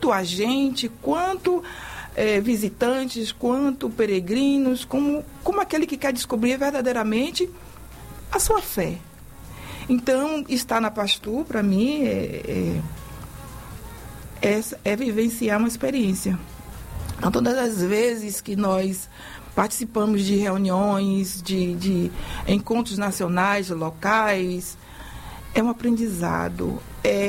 tanto a gente, quanto visitantes, quanto peregrinos, como aquele que quer descobrir verdadeiramente a sua fé. Então, estar na Pastur, para mim, é vivenciar uma experiência. Então, todas as vezes que nós participamos de reuniões, de encontros nacionais, locais, é um aprendizado,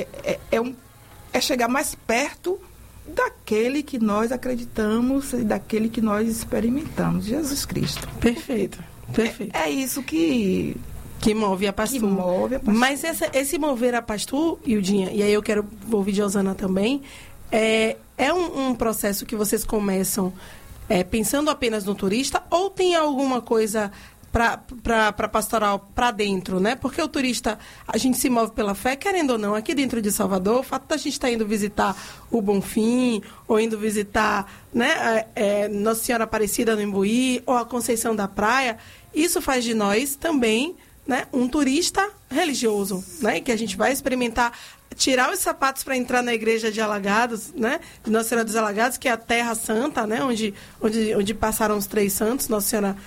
é chegar mais perto daquele que nós acreditamos e daquele que nós experimentamos, Jesus Cristo. Perfeito, perfeito. É isso que move a Pastur. Mas esse mover a Pastur, Ildinha, e aí eu quero ouvir de Osana também, é um processo que vocês começam pensando apenas no turista, ou tem alguma coisa para pastoral para dentro, né? Porque o turista, a gente se move pela fé, querendo ou não, aqui dentro de Salvador, o fato da gente estar indo visitar o Bonfim, ou indo visitar, né, Nossa Senhora Aparecida no Imbuí, ou a Conceição da Praia, isso faz de nós também, né, um turista religioso, né, que a gente vai experimentar, tirar os sapatos para entrar na igreja de Alagados, né, de Nossa Senhora dos Alagados, que é a Terra Santa, né, onde passaram os 3 santos, Nossa Senhora...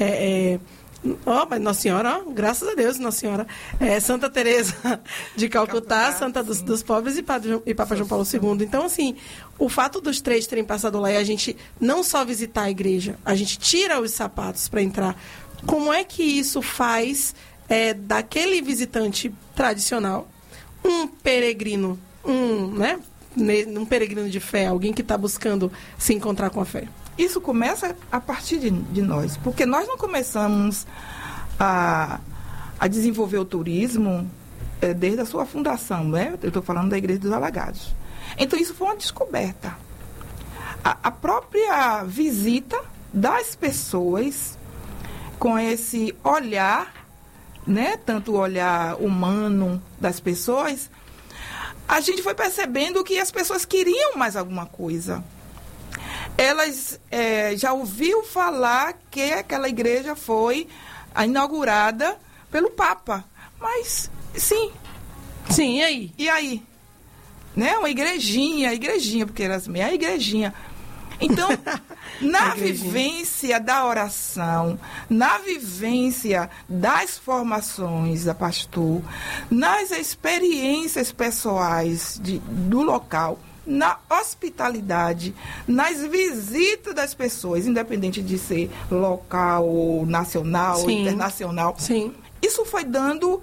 Nossa Senhora, graças a Deus, Nossa Senhora, Santa Teresa de Calcutá, Santa dos Pobres e Papa João Paulo II. Então, assim, o fato dos 3 terem passado lá e a gente não só visitar a igreja, a gente tira os sapatos para entrar. Como é que isso faz daquele visitante tradicional um peregrino, um peregrino de fé, alguém que está buscando se encontrar com a fé? Isso começa a partir de nós, porque nós não começamos a desenvolver o turismo desde a sua fundação, né? Eu estou falando da Igreja dos Alagados. Então, isso foi uma descoberta. A própria visita das pessoas com esse olhar, né? Tanto o olhar humano das pessoas, a gente foi percebendo que as pessoas queriam mais alguma coisa. Elas já ouviram falar que aquela igreja foi inaugurada pelo Papa. Mas, sim. Sim, e aí? E aí? Né? Uma igrejinha, porque era assim, a igrejinha. Então, na vivência da oração, na vivência das formações da Pastur, nas experiências pessoais do local, na hospitalidade, nas visitas das pessoas, independente de ser local, ou nacional, ou internacional. Sim. Isso foi dando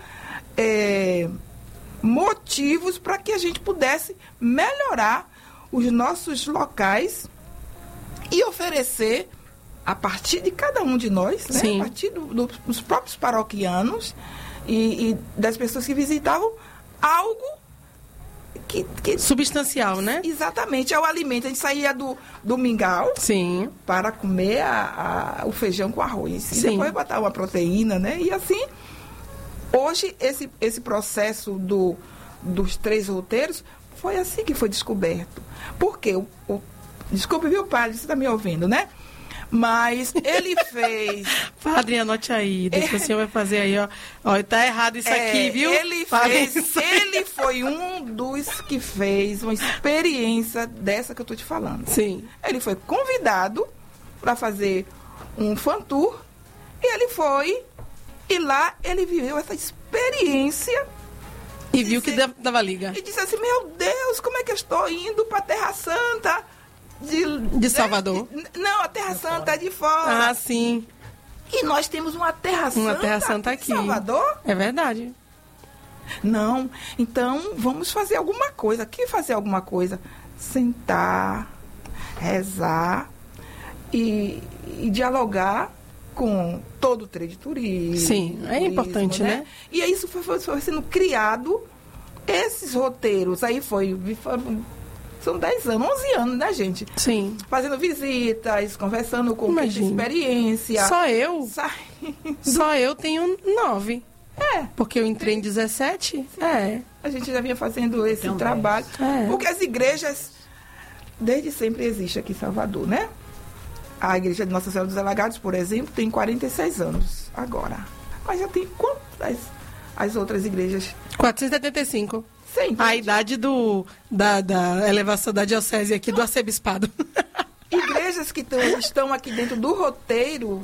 motivos para que a gente pudesse melhorar os nossos locais e oferecer, a partir de cada um de nós, né? A partir dos próprios paroquianos e das pessoas que visitavam, algo que substancial, né? Exatamente, é o alimento. A gente saía do mingau para comer o feijão com arroz. E depois botar uma proteína, né? E assim, hoje, esse processo dos 3 roteiros foi assim que foi descoberto. Porque desculpe, viu, padre, você está me ouvindo, né? Mas ele fez... Padre, anote aí, deixa o senhor vai fazer aí, ó. Tá errado isso aqui, viu? Ele foi um dos que fez uma experiência dessa que eu tô te falando. Sim. Ele foi convidado para fazer um fan tour e ele foi, e lá ele viveu essa experiência. E viu que dava liga. E disse assim, meu Deus, como é que eu estou indo para a Terra Santa... De Salvador? Não, a Terra Santa é de fora. Ah, sim. E nós temos uma Terra Santa. Uma Terra Santa aqui. Em Salvador? É verdade. Não. Então, vamos fazer alguma coisa. Que fazer alguma coisa? Sentar, rezar e dialogar com todo o trade turismo. Sim, é importante, né? E aí isso foi sendo criado, esses roteiros. Aí são 10 anos, 11 anos, né, gente? Sim. Fazendo visitas, conversando com quem tem experiência. Só eu? Só eu tenho 9. Porque eu entrei em 17. A gente já vinha fazendo esse trabalho. Porque as igrejas, desde sempre existem aqui em Salvador, né? A igreja de Nossa Senhora dos Alagados, por exemplo, tem 46 anos agora. Mas já tem quantas as outras igrejas? 475. Sim, a idade da elevação da diocese aqui do arcebispado. Igrejas que estão aqui dentro do roteiro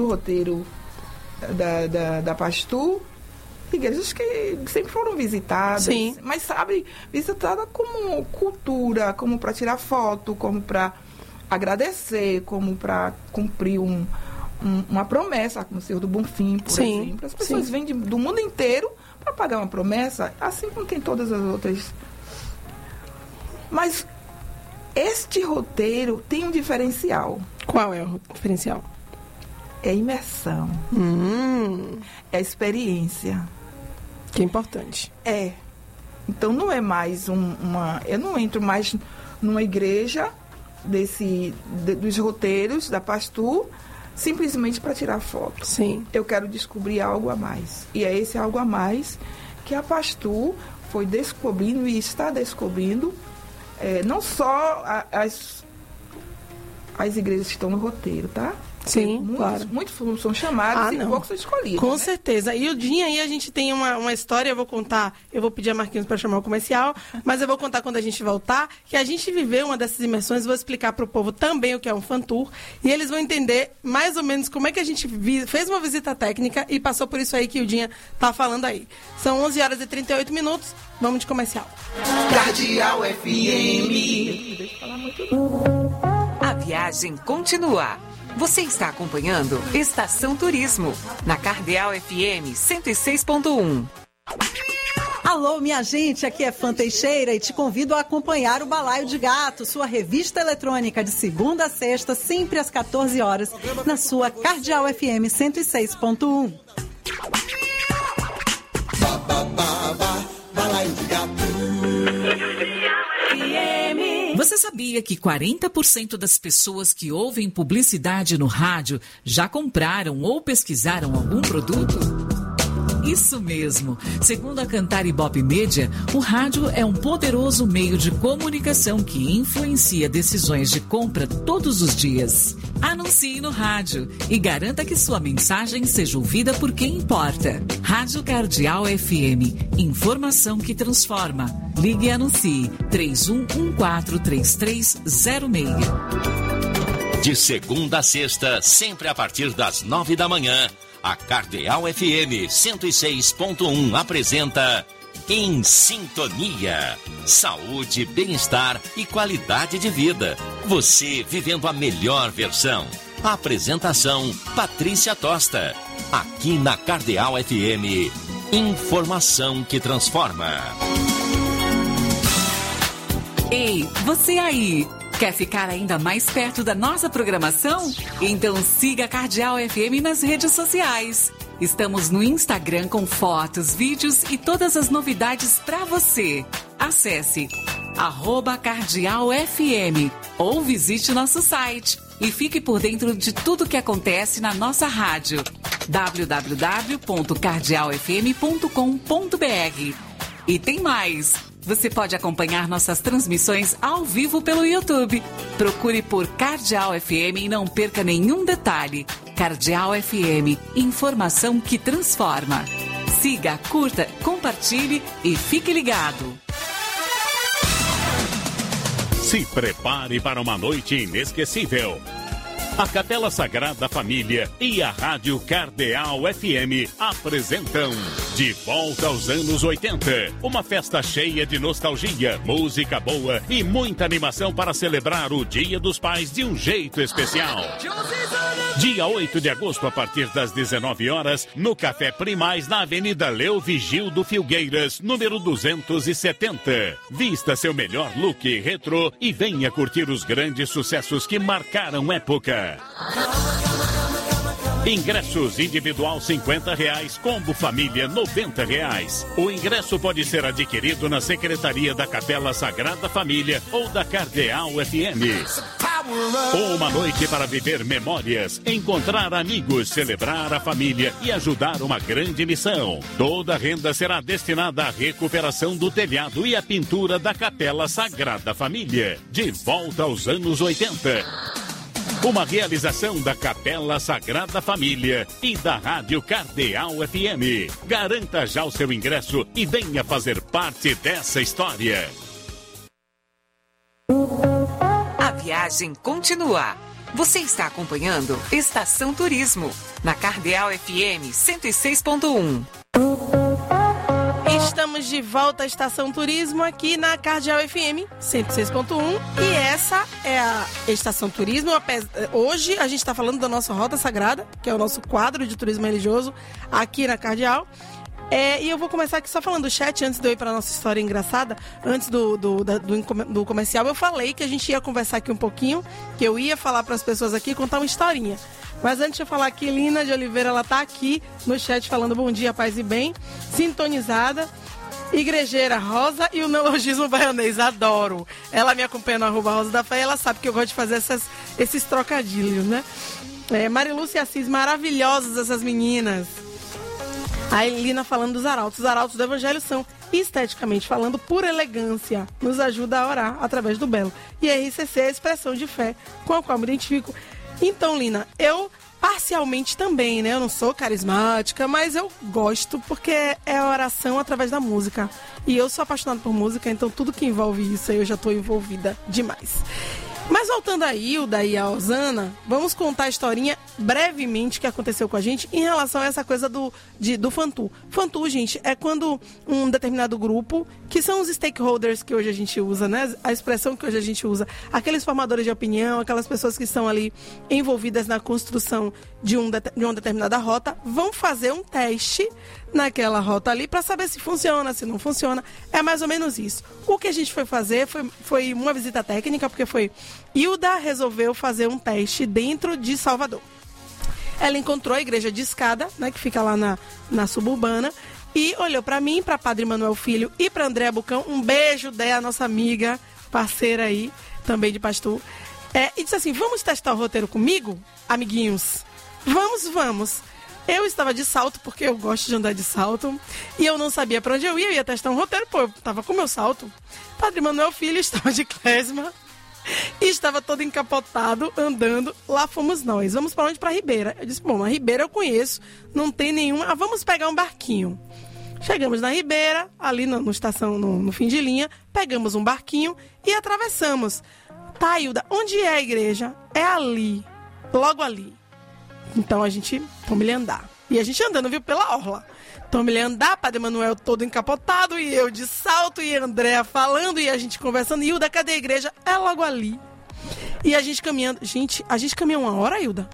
da Pastur, igrejas que sempre foram visitadas, sim, mas sabe, visitada como cultura, como para tirar foto, como para agradecer, como para cumprir uma promessa, como o Senhor do Bonfim, por exemplo. As pessoas vêm do mundo inteiro para pagar uma promessa, assim como tem todas as outras. Mas este roteiro tem um diferencial. Qual é o diferencial? É a imersão. É a experiência. Que é importante. É. Então não é mais eu não entro mais numa igreja dos roteiros da Pastur simplesmente para tirar foto. Sim. Eu quero descobrir algo a mais. E é esse algo a mais que a Pastur foi descobrindo e está descobrindo, não só as igrejas que estão no roteiro, tá? Sim, claro. Muitos são chamados e poucos são escolhidos. Com né? certeza. E o dia aí a gente tem uma história, eu vou contar, eu vou pedir a Marquinhos para chamar o comercial, mas eu vou contar quando a gente voltar, que a gente viveu uma dessas imersões, vou explicar para o povo também o que é um fan tour, e eles vão entender mais ou menos como é que a gente fez uma visita técnica e passou por isso aí que o Dinha tá falando aí. São 11 horas e 38 minutos, vamos de comercial. Cardeal FM. A viagem continua. Você está acompanhando Estação Turismo, na Cardeal FM 106.1. Alô, minha gente, aqui é Fã Teixeira e te convido a acompanhar o Balaio de Gato, sua revista eletrônica de segunda a sexta, sempre às 14 horas, na sua Cardeal FM 106.1. Balaio de Gato. Você sabia que 40% das pessoas que ouvem publicidade no rádio já compraram ou pesquisaram algum produto? Isso mesmo. Segundo a Cantar Ibope Media, o rádio é um poderoso meio de comunicação que influencia decisões de compra todos os dias. Anuncie no rádio e garanta que sua mensagem seja ouvida por quem importa. Rádio Cardeal FM. Informação que transforma. Ligue e anuncie 31143306. De segunda a sexta, sempre a partir das 9 da manhã, a Cardeal FM 106.1 apresenta Em Sintonia. Saúde, bem-estar e qualidade de vida. Você vivendo a melhor versão. A apresentação, Patrícia Tosta. Aqui na Cardeal FM. Informação que transforma. Ei, você aí! Quer ficar ainda mais perto da nossa programação? Então siga a Cardeal FM nas redes sociais. Estamos no Instagram com fotos, vídeos e todas as novidades para você. Acesse @CardealFM ou visite nosso site e fique por dentro de tudo que acontece na nossa rádio. www.cardealfm.com.br. E tem mais! Você pode acompanhar nossas transmissões ao vivo pelo YouTube. Procure por Cardeal FM e não perca nenhum detalhe. Cardeal FM, informação que transforma. Siga, curta, compartilhe e fique ligado. Se prepare para uma noite inesquecível. A Capela Sagrada Família e a Rádio Cardeal FM apresentam De Volta aos Anos 80. Uma festa cheia de nostalgia, música boa e muita animação para celebrar o Dia dos Pais de um jeito especial. Dia 8 de agosto, a partir das 19 horas, no Café Primaz, na Avenida Leo Vigildo Filgueiras, número 270. Vista seu melhor look retrô e venha curtir os grandes sucessos que marcaram época. Ingressos individual R$50, combo família R$90. O ingresso pode ser adquirido na Secretaria da Capela Sagrada Família ou da Cardeal FM. Uma noite para viver memórias, encontrar amigos, celebrar a família e ajudar uma grande missão. Toda a renda será destinada à recuperação do telhado e à pintura da Capela Sagrada Família. De volta aos anos 80. Uma realização da Capela Sagrada Família e da Rádio Cardeal FM. Garanta já o seu ingresso e venha fazer parte dessa história. A viagem continua. Você está acompanhando Estação Turismo, na Cardeal FM 106.1. Estamos de volta à Estação Turismo aqui na Cardeal FM 106.1 e essa é a Estação Turismo. Hoje a gente está falando da nossa Rota Sagrada, que é o nosso quadro de turismo religioso aqui na Cardeal. E eu vou começar aqui só falando do chat, antes de eu ir para a nossa história engraçada. Antes do comercial, eu falei que a gente ia conversar aqui um pouquinho, que eu ia falar para as pessoas aqui, contar uma historinha. Mas antes de eu falar aqui, Lina de Oliveira, ela tá aqui no chat falando bom dia, paz e bem, sintonizada. Igrejeira Rosa e o neologismo baianês, adoro. Ela me acompanha no @Rosa da Fé e ela sabe que eu gosto de fazer esses trocadilhos, né? Marilúcia Assis, maravilhosas essas meninas. A Elina falando dos arautos. Os arautos do Evangelho são, esteticamente falando, por elegância. Nos ajuda a orar através do belo. E a RCC é a expressão de fé com a qual me identifico. Então, Lina, eu parcialmente também, né? Eu não sou carismática, mas eu gosto porque é a oração através da música. E eu sou apaixonada por música, então tudo que envolve isso aí eu já estou envolvida demais. Mas voltando a Hilda e a Osana, vamos contar a historinha brevemente que aconteceu com a gente em relação a essa coisa do Fantu. Fantu, gente, é quando um determinado grupo, que são os stakeholders que hoje a gente usa, né? A expressão que hoje a gente usa, aqueles formadores de opinião, aquelas pessoas que estão ali envolvidas na construção de uma determinada rota, vão fazer um teste naquela rota ali para saber se funciona, se não funciona. É mais ou menos isso. O que a gente foi fazer foi uma visita técnica, porque Hilda resolveu fazer um teste dentro de Salvador. Ela encontrou a igreja de escada, né, que fica lá na suburbana, e olhou para mim, para Padre Manuel Filho e para Andréa Bucão. Um beijo, Déa, nossa amiga, parceira aí, também de pastor. E disse assim, vamos testar o roteiro comigo, amiguinhos? Vamos. Eu estava de salto, porque eu gosto de andar de salto, e eu não sabia para onde eu ia testar um roteiro, eu estava com meu salto. Padre Manuel Filho estava de klezma, e estava todo encapotado, andando. Lá fomos nós. Vamos para onde? Para Ribeira. Eu disse, bom, a Ribeira eu conheço, não tem nenhuma. Vamos pegar um barquinho. Chegamos na Ribeira, ali no estação, no fim de linha, pegamos um barquinho e atravessamos. Tá, Hilda, onde é a igreja? É ali, logo ali. Então a gente, vamos lhe andar. E a gente andando, viu, pela orla. Então ele andar, Padre Manuel todo encapotado, e eu de salto, e Andréa falando, e a gente conversando. E Hilda, cadê a igreja? É logo ali. E a gente caminhando. Gente, a gente caminhou 1 hora, Hilda?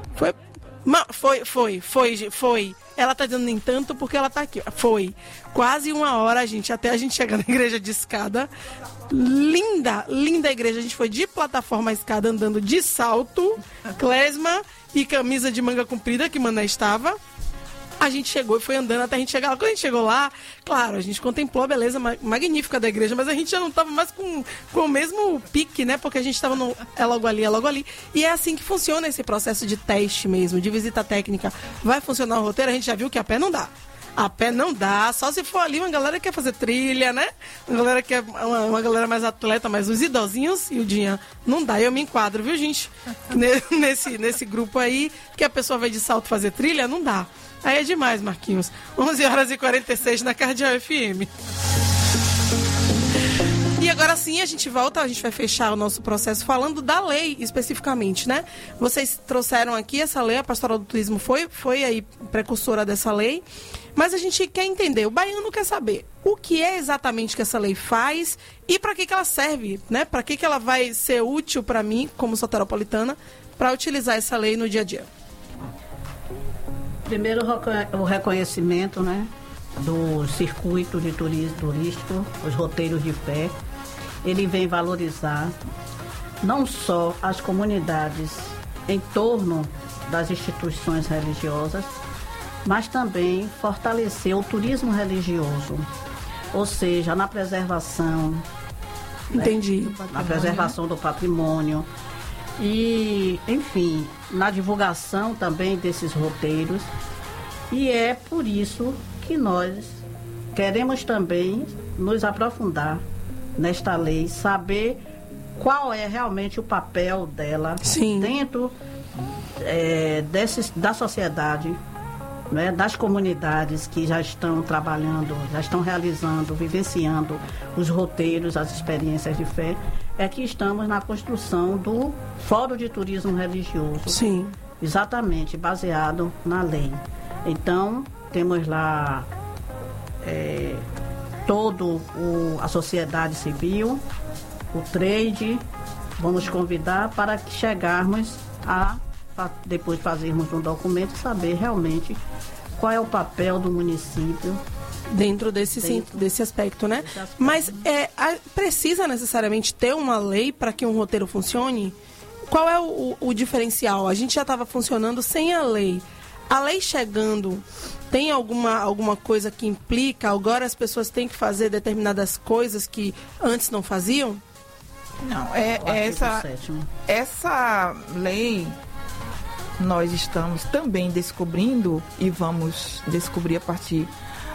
Foi. Ela tá dizendo nem tanto porque ela tá aqui. Foi. Quase 1 hora, gente, até a gente chegar na igreja de escada. Linda a igreja. A gente foi de plataforma à escada, andando de salto, klezma e camisa de manga comprida, que Mané estava. A gente chegou e foi andando até a gente chegar lá. Quando a gente chegou lá, claro, a gente contemplou a beleza magnífica da igreja, mas a gente já não estava mais com o mesmo pique, né? Porque a gente estava no é logo ali. E é assim que funciona esse processo de teste mesmo, de visita técnica. Vai funcionar o roteiro? A gente já viu que a pé não dá. A pé não dá, só se for ali uma galera que quer fazer trilha, né? Uma galera que é uma galera mais atleta, mas os idosinhos e o Dinha, não dá. Eu me enquadro, viu, gente? Nesse grupo aí, que a pessoa vai de salto fazer trilha, não dá. Aí é demais, Marquinhos. 11h46 na Cardeal FM. E agora sim a gente volta, a gente vai fechar o nosso processo falando da lei especificamente, né? Vocês trouxeram aqui essa lei, a Pastoral do Turismo foi aí precursora dessa lei, mas a gente quer entender, o baiano quer saber o que é exatamente que essa lei faz e para que ela serve, né? Para que ela vai ser útil para mim, como soteropolitana, para utilizar essa lei no dia a dia. Primeiro, o reconhecimento, né, do circuito de turismo turístico, os roteiros de fé. Ele vem valorizar não só as comunidades em torno das instituições religiosas, mas também fortalecer o turismo religioso, ou seja, na preservação, entendi, né, na preservação do patrimônio e, enfim, na divulgação também desses roteiros. E é por isso que nós queremos também nos aprofundar nesta lei, saber qual é realmente o papel dela dentro da sociedade, né, das comunidades que já estão trabalhando, já estão realizando, vivenciando os roteiros, as experiências de fé, é que estamos na construção do Fórum de Turismo Religioso. Sim. Exatamente, baseado na lei. Então, temos lá a sociedade civil, o trade, vamos convidar para que chegarmos depois fazermos um documento e saber realmente qual é o papel do município dentro desse aspecto, né? Mas precisa necessariamente ter uma lei para que um roteiro funcione? Qual é o diferencial? A gente já estava funcionando sem a lei. A lei chegando, tem alguma coisa que implica? Agora as pessoas têm que fazer determinadas coisas que antes não faziam? Não, essa lei nós estamos também descobrindo e vamos descobrir a partir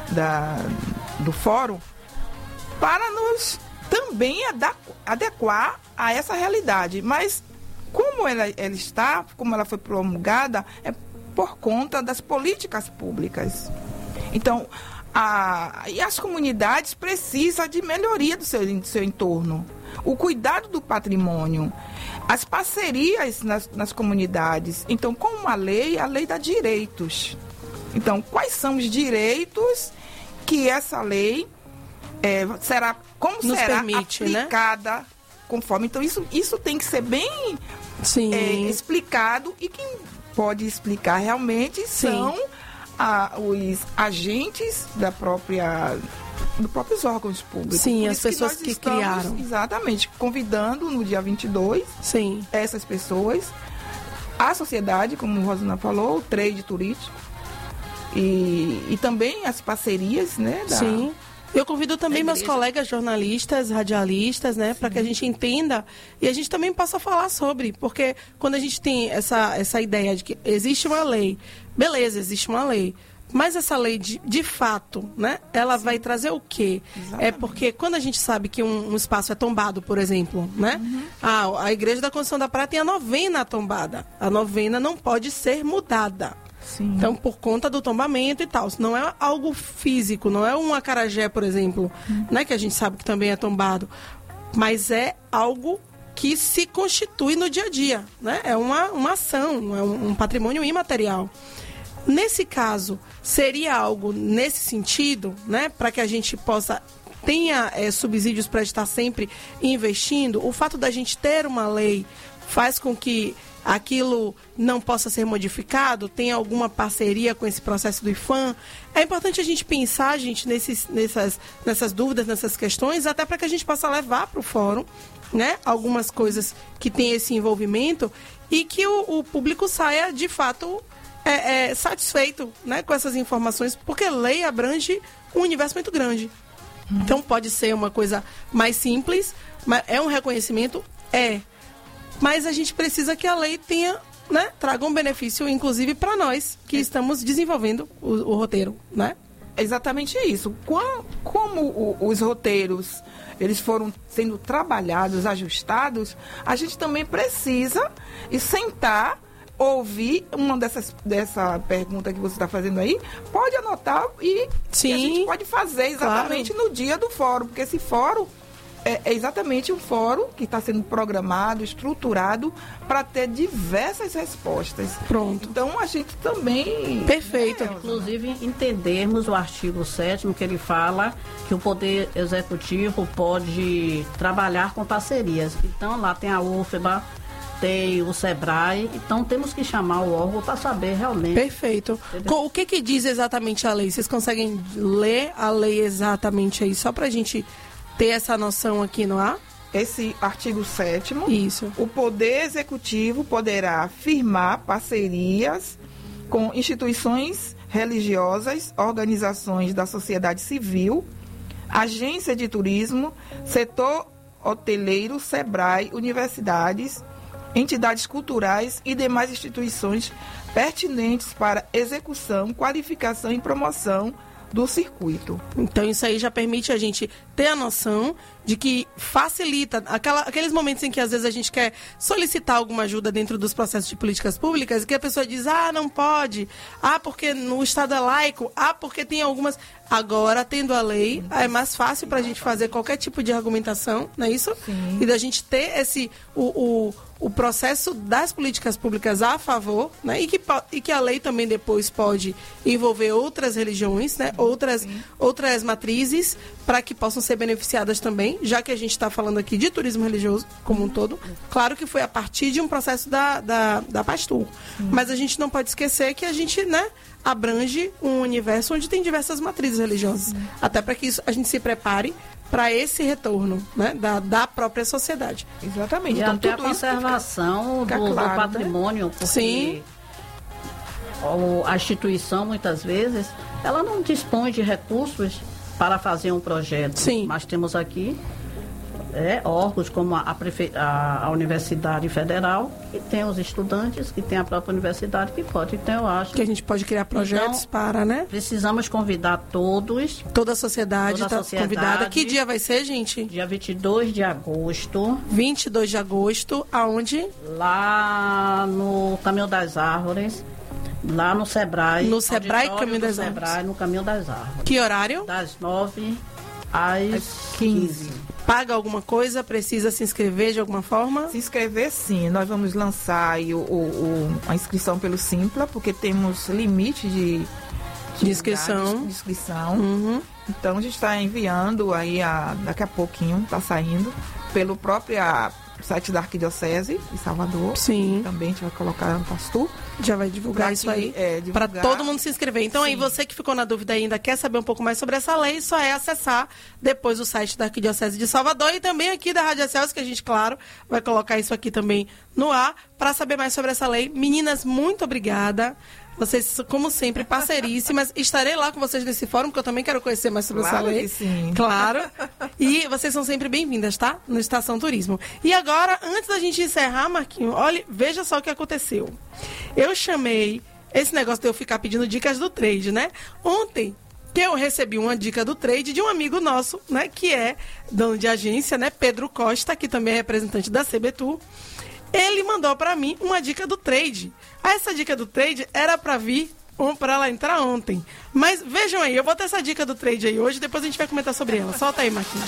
do fórum para nos também adequar a essa realidade. Mas como ela foi promulgada, é por conta das políticas públicas. Então, e as comunidades precisam de melhoria do seu entorno. O cuidado do patrimônio, as parcerias nas comunidades. Então, com uma lei, a lei dá direitos. Então, quais são os direitos que essa lei será permite, aplicada, né? Conforme. Então, isso tem que ser bem explicado, e quem pode explicar realmente são os agentes dos próprios órgãos públicos. Sim, as pessoas que criaram. Exatamente, convidando no dia 22 essas pessoas, a sociedade, como a Rosana falou, o trade turístico e também as parcerias, né? Sim. Eu convido também meus colegas jornalistas, radialistas, né, para que a gente entenda e a gente também possa falar sobre, porque quando a gente tem essa ideia de que existe uma lei, beleza, existe uma lei, mas essa lei de fato, né, ela vai trazer o quê? Exatamente. É porque quando a gente sabe que um espaço é tombado, por exemplo, né, a Igreja da Conceição da Praia tem a novena tombada, a novena não pode ser mudada. Sim. Então, por conta do tombamento e tal. Não é algo físico, não é um acarajé, por exemplo, né, que a gente sabe que também é tombado. Mas é algo que se constitui no dia a dia, né? É uma ação, é um patrimônio imaterial. Nesse caso, seria algo nesse sentido, né, para que a gente tenha subsídios para estar sempre investindo. O fato da gente ter uma lei faz com que aquilo não possa ser modificado, tem alguma parceria com esse processo do IPHAN. É importante a gente pensar, gente, nessas dúvidas, nessas questões, até para que a gente possa levar para o fórum, né, algumas coisas que tem esse envolvimento e que o público saia, de fato, satisfeito, né, com essas informações, porque lei abrange um universo muito grande. Então, pode ser uma coisa mais simples, mas é um reconhecimento? Mas a gente precisa que a lei traga um benefício, inclusive, para nós, que estamos desenvolvendo o roteiro, né? Exatamente isso. Como os roteiros eles foram sendo trabalhados, ajustados, a gente também precisa sentar, ouvir dessa pergunta que você está fazendo aí, pode anotar e a gente pode fazer exatamente no dia do fórum, porque esse fórum é exatamente um fórum que está sendo programado, estruturado para ter diversas respostas. Pronto. Então, a gente também... Perfeito. Inclusive, entendermos o artigo 7º, que ele fala que o Poder Executivo pode trabalhar com parcerias. Então, lá tem a UFBA, tem o SEBRAE, então temos que chamar o órgão para saber realmente. Perfeito. O que diz exatamente a lei? Vocês conseguem ler a lei exatamente aí, só para a gente ter essa noção aqui no ar? Esse artigo 7º. Isso. O Poder Executivo poderá firmar parcerias com instituições religiosas, organizações da sociedade civil, agência de turismo, setor hoteleiro, SEBRAE, universidades, entidades culturais e demais instituições pertinentes para execução, qualificação e promoção do circuito. Então, isso aí já permite a gente ter a noção de que facilita aqueles momentos em que, às vezes, a gente quer solicitar alguma ajuda dentro dos processos de políticas públicas e que a pessoa diz, não pode, porque no Estado é laico, porque tem algumas... Agora, tendo a lei, é mais fácil para a gente fazer qualquer tipo de argumentação, não é isso? Sim. E da gente ter o processo das políticas públicas a favor, né? E que a lei também depois pode envolver outras religiões, né? Outras matrizes, para que possam ser beneficiadas também, já que a gente está falando aqui de turismo religioso como um todo. Claro que foi a partir de um processo da Pastur. Mas a gente não pode esquecer que a gente, né, abrange um universo onde tem diversas matrizes religiosas. Até para que a gente se prepare para esse retorno, né, da própria sociedade. Exatamente. E então, até a tudo conservação fica do claro, patrimônio, né? porque Sim. A instituição, muitas vezes, ela não dispõe de recursos para fazer um projeto. Sim. Mas temos aqui órgãos como a Universidade Federal, que tem os estudantes, que tem a própria universidade, que pode. Então, eu acho que a gente pode criar projetos para, né? Precisamos convidar todos. Toda a sociedade está convidada. Que dia vai ser, gente? Dia 22 de agosto. 22 de agosto, aonde? Lá no Caminho das Árvores. Lá no Sebrae. No Sebrae, Caminho das Árvores. Sebrae, no Caminho das Árvores. Que horário? Das 9 às 15. Paga alguma coisa? Precisa se inscrever de alguma forma? Se inscrever, sim. Nós vamos lançar aí a inscrição pelo Simpla, porque temos limite de inscrição. Uhum. Então, a gente está enviando aí, daqui a pouquinho, está saindo, pelo próprio site da Arquidiocese de Salvador. Sim. Também a gente vai colocar no Pastur. Já vai divulgar isso aí, para todo mundo se inscrever. Então, aí, você que ficou na dúvida ainda, quer saber um pouco mais sobre essa lei, só é acessar depois o site da Arquidiocese de Salvador e também aqui da Rádio Excelsior, que a gente, claro, vai colocar isso aqui também no ar, para saber mais sobre essa lei. Meninas, muito obrigada. Vocês, como sempre, parceiríssimas. Estarei lá com vocês nesse fórum, porque eu também quero conhecer mais sobre essa lei. Que sim. Claro. E vocês são sempre bem-vindas, tá? No Estação Turismo. E agora, antes da gente encerrar, Marquinho, olha, veja só o que aconteceu. Eu chamei esse negócio de eu ficar pedindo dicas do trade, né? Ontem, que eu recebi uma dica do trade de um amigo nosso, né? Que é dono de agência, né? Pedro Costa, que também é representante da CBTU. Ele mandou para mim uma dica do trade. Essa dica do trade era para vir para ela entrar ontem. Mas vejam aí, eu vou ter essa dica do trade aí hoje, depois a gente vai comentar sobre ela. Solta aí, Marquinhos.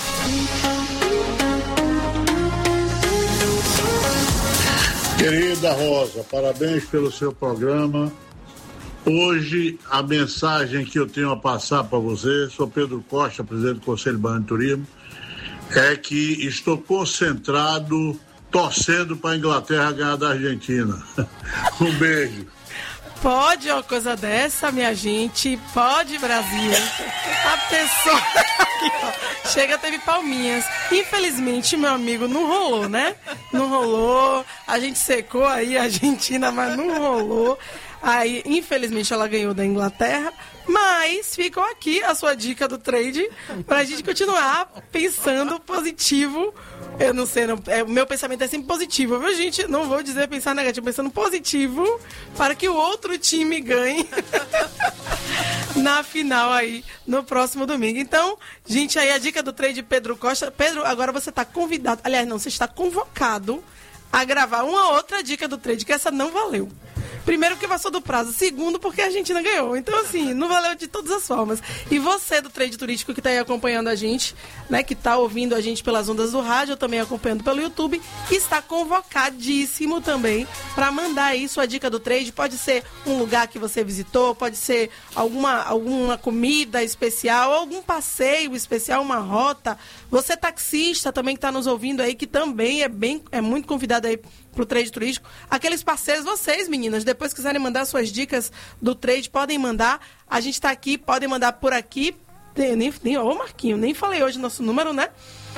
Querida Rosa, parabéns pelo seu programa. Hoje, a mensagem que eu tenho a passar para você, sou Pedro Costa, presidente do Conselho Baiano de Turismo, é que estou concentrado, torcendo para a Inglaterra ganhar da Argentina. Um beijo. Pode uma coisa dessa, minha gente? Pode, Brasil. A pessoa aqui, ó, chega, teve palminhas. Infelizmente, meu amigo, não rolou, né? Não rolou. A gente secou aí a Argentina, mas não rolou. Aí, infelizmente, ela ganhou da Inglaterra. Mas ficou aqui a sua dica do trade pra gente continuar pensando positivo. Eu não sei, o meu pensamento é sempre positivo, viu, gente? Não vou dizer pensar negativo, pensando positivo para que o outro time ganhe na final aí, no próximo domingo. Então, gente, aí a dica do trade Pedro Costa. Pedro, agora você está convidado, aliás, não, você está convocado a gravar uma outra dica do trade, que essa não valeu. Primeiro, porque passou do prazo. Segundo, porque a Argentina ganhou. Então, assim, não valeu de todas as formas. E você, do Trade Turístico, que está aí acompanhando a gente, né, que está ouvindo a gente pelas ondas do rádio, também acompanhando pelo YouTube, está convocadíssimo também para mandar aí sua dica do trade. Pode ser um lugar que você visitou, pode ser alguma comida especial, algum passeio especial, uma rota. Você, taxista, também que está nos ouvindo aí, que também é muito convidado aí pro trade turístico. Aqueles parceiros, vocês, meninas, depois quiserem mandar suas dicas do trade, podem mandar. A gente tá aqui, podem mandar por aqui. Ô, Marquinho, nem falei hoje nosso número, né?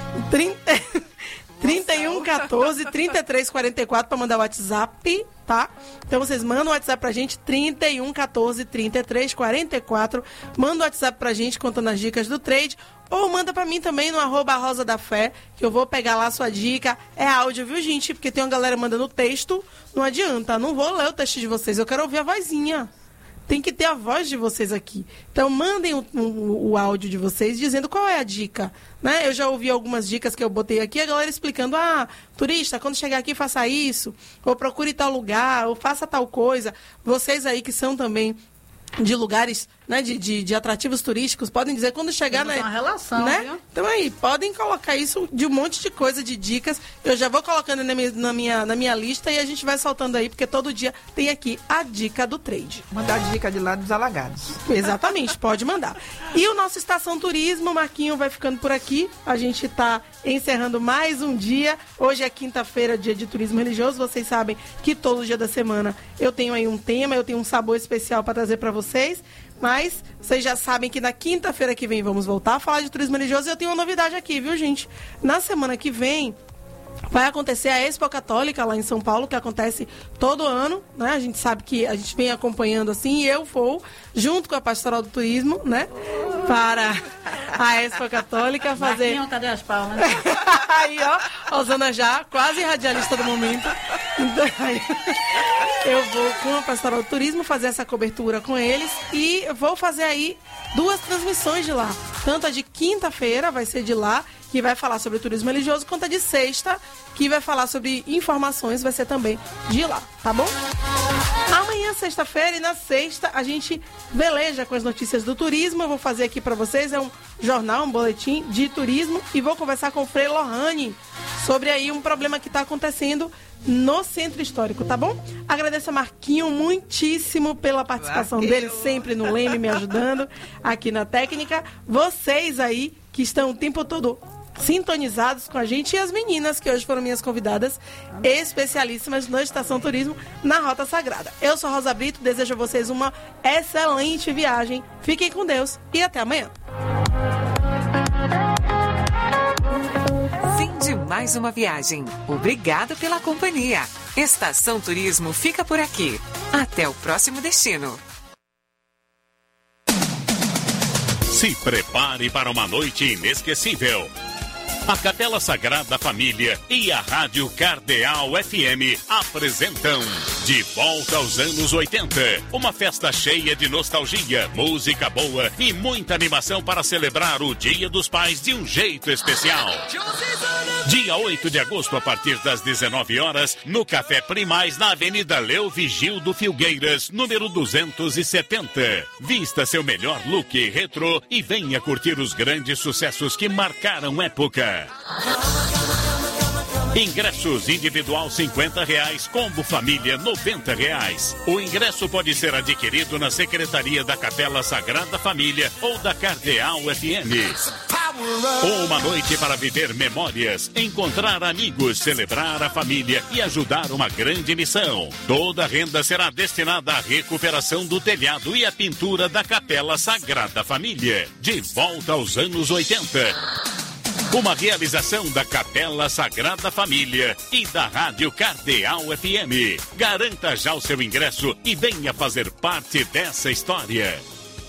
3114 3344 para mandar o WhatsApp, tá? Então vocês mandam o WhatsApp pra gente, 3114 3344. Manda o WhatsApp pra gente contando as dicas do trade. Ou manda pra mim também no @rosadafé, que eu vou pegar lá a sua dica. É áudio, viu, gente? Porque tem uma galera mandando texto. Não adianta, não vou ler o texto de vocês. Eu quero ouvir a vozinha. tem que ter a voz de vocês aqui. Então, mandem o áudio de vocês dizendo qual é a dica. Né? Eu já ouvi algumas dicas que eu botei aqui, a galera explicando, turista, quando chegar aqui, faça isso, ou procure tal lugar, ou faça tal coisa. Vocês aí que são também de lugares, né, de atrativos turísticos, podem dizer quando chegar, né? Uma relação, né? Viu? Então aí, podem colocar isso de um monte de coisa, de dicas. Eu já vou colocando na minha lista e a gente vai soltando aí, porque todo dia tem aqui a dica do trade. Mandar a dica de lá dos Alagados. Exatamente, pode mandar. E o nosso Estação Turismo, Marquinho, vai ficando por aqui. A gente está encerrando mais um dia. Hoje é quinta-feira, dia de turismo religioso. Vocês sabem que todo dia da semana eu tenho aí um tema, eu tenho um sabor especial para trazer para vocês. Mas vocês já sabem que na quinta-feira que vem vamos voltar a falar de turismo religioso. E eu tenho uma novidade aqui, viu, gente? Na semana que vem vai acontecer a Expo Católica lá em São Paulo, que acontece todo ano, né? A gente sabe que a gente vem acompanhando assim, e eu vou, junto com a Pastoral do Turismo, né? Para a Expo Católica fazer... Marquinhos, cadê as palmas? Aí, ó, Osana já, quase radialista do momento. Então, aí, eu vou com a Pastoral do Turismo fazer essa cobertura com eles e vou fazer aí 2 transmissões de lá. Tanto a de quinta-feira, vai ser de lá, que vai falar sobre turismo religioso, quanto a de sexta, que vai falar sobre informações, vai ser também de lá, tá bom? Amanhã, sexta-feira, e na sexta, a gente veleja com as notícias do turismo. Eu vou fazer aqui para vocês, é um jornal, um boletim de turismo, e vou conversar com o Frei Lohane sobre aí um problema que está acontecendo no Centro Histórico, tá bom? Agradeço a Marquinho muitíssimo pela participação dele, sempre no Leme, me ajudando aqui na técnica. Vocês aí, que estão o tempo todo sintonizados com a gente, e as meninas que hoje foram minhas convidadas especialíssimas no Estação Turismo na Rota Sagrada. Eu sou a Rosa Brito, desejo a vocês uma excelente viagem. Fiquem com Deus e até amanhã. Fim de mais uma viagem. Obrigado pela companhia. Estação Turismo fica por aqui. Até o próximo destino. Se prepare para uma noite inesquecível. A Capela Sagrada Família e a Rádio Cardeal FM apresentam De Volta aos Anos 80. Uma festa cheia de nostalgia, música boa e muita animação para celebrar o Dia dos Pais de um jeito especial. Dia 8 de agosto, a partir das 19 horas, no Café Primaz, na Avenida Leo Vigildo Filgueiras, número 270. Vista seu melhor look retrô e venha curtir os grandes sucessos que marcaram época. Ingressos individual R$50, combo família R$90. O ingresso pode ser adquirido na Secretaria da Capela Sagrada Família ou da Cardeal FM. Uma noite para viver memórias, encontrar amigos, celebrar a família e ajudar uma grande missão. Toda a renda será destinada à recuperação do telhado e à pintura da Capela Sagrada Família. De volta aos anos 80. Uma realização da Capela Sagrada Família e da Rádio Cardeal FM. Garanta já o seu ingresso e venha fazer parte dessa história.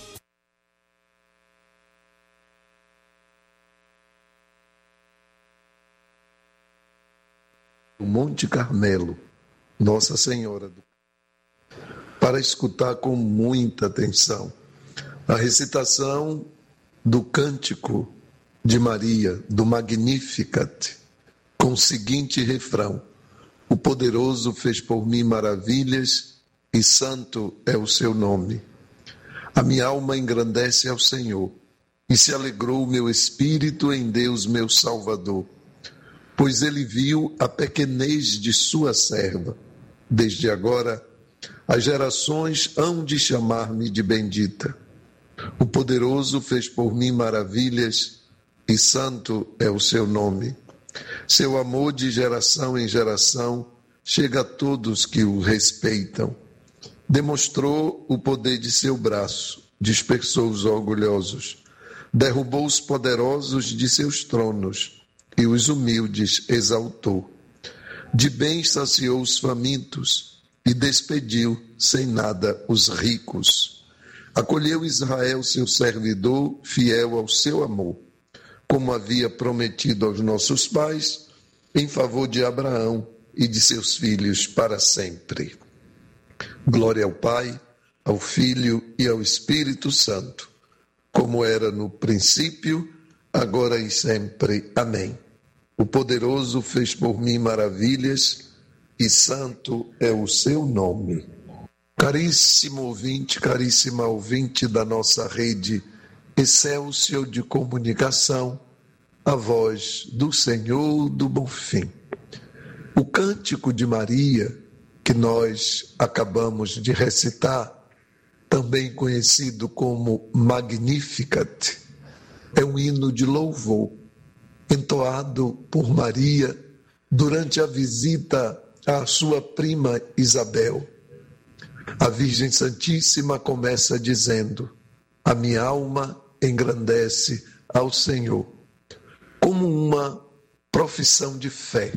O Monte Carmelo, Nossa Senhora, para escutar com muita atenção a recitação do cântico de Maria, do Magnificat, com o seguinte refrão: o poderoso fez por mim maravilhas e santo é o seu nome. A minha alma engrandece ao Senhor e se alegrou o meu espírito em Deus meu Salvador, pois ele viu a pequenez de sua serva. Desde agora as gerações hão de chamar-me de bendita. O poderoso fez por mim maravilhas e santo é o seu nome. Seu amor de geração em geração chega a todos que o respeitam. Demonstrou o poder de seu braço, dispersou os orgulhosos, derrubou os poderosos de seus tronos e os humildes exaltou. De bens saciou os famintos e despediu sem nada os ricos. Acolheu Israel, seu servidor, fiel ao seu amor, como havia prometido aos nossos pais, em favor de Abraão e de seus filhos para sempre. Glória ao Pai, ao Filho e ao Espírito Santo, como era no princípio, agora e sempre. Amém. O poderoso fez por mim maravilhas, e santo é o seu nome. Caríssimo ouvinte, caríssima ouvinte da nossa rede Excelsior de Comunicação, a voz do Senhor do Bonfim. O Cântico de Maria, que nós acabamos de recitar, também conhecido como Magnificat, é um hino de louvor, entoado por Maria durante a visita à sua prima Isabel. A Virgem Santíssima começa dizendo: a minha alma engrandece ao Senhor, como uma profissão de fé,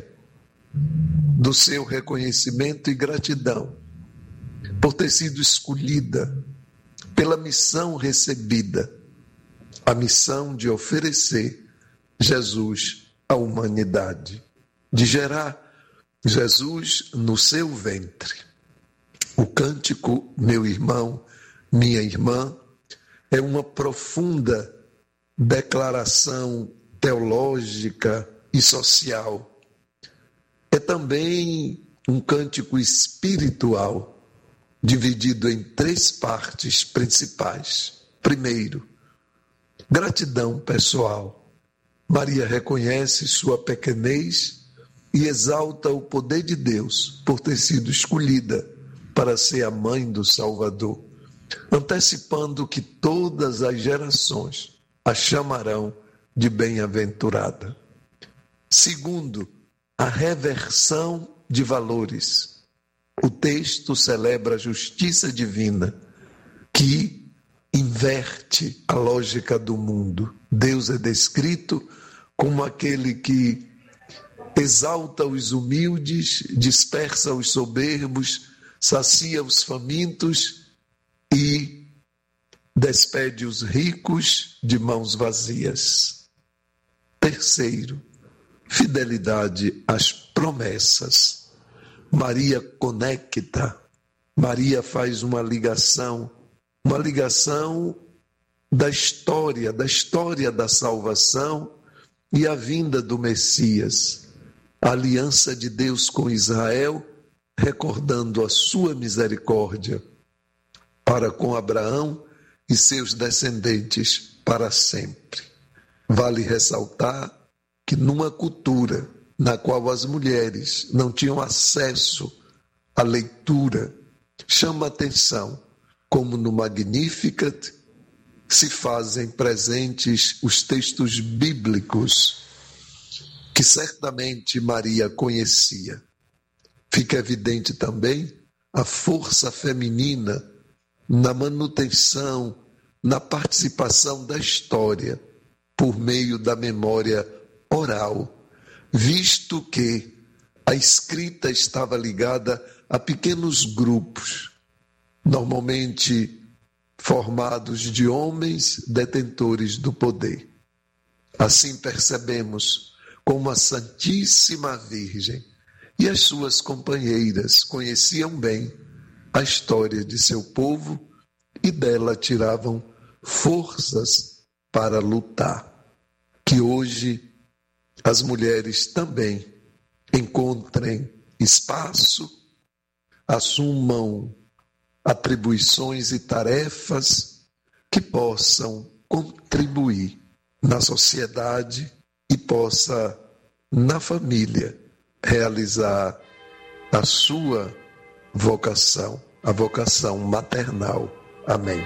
do seu reconhecimento e gratidão por ter sido escolhida pela missão recebida, a missão de oferecer Jesus à humanidade, de gerar Jesus no seu ventre. O cântico, meu irmão, minha irmã, é uma profunda declaração teológica e social. É também um cântico espiritual, dividido em 3 partes principais. Primeiro, gratidão pessoal. Maria reconhece sua pequenez e exalta o poder de Deus por ter sido escolhida para ser a mãe do Salvador, antecipando que todas as gerações a chamarão de bem-aventurada. Segundo, a reversão de valores. O texto celebra a justiça divina que inverte a lógica do mundo. Deus é descrito como aquele que exalta os humildes, dispersa os soberbos, sacia os famintos e despede os ricos de mãos vazias. Terceiro, fidelidade às promessas. Maria conecta, Maria faz uma ligação da história da salvação e a vinda do Messias. A aliança de Deus com Israel, recordando a sua misericórdia para com Abraão e seus descendentes para sempre. Vale ressaltar que numa cultura na qual as mulheres não tinham acesso à leitura, chama atenção como no Magnificat se fazem presentes os textos bíblicos que certamente Maria conhecia. Fica evidente também a força feminina na manutenção, na participação da história por meio da memória oral, visto que a escrita estava ligada a pequenos grupos, normalmente formados de homens detentores do poder. Assim percebemos como a Santíssima Virgem e as suas companheiras conheciam bem a história de seu povo e dela tiravam forças para lutar. Que hoje as mulheres também encontrem espaço, assumam atribuições e tarefas que possam contribuir na sociedade e possa, na família, realizar a sua vocação, a vocação maternal. Amém.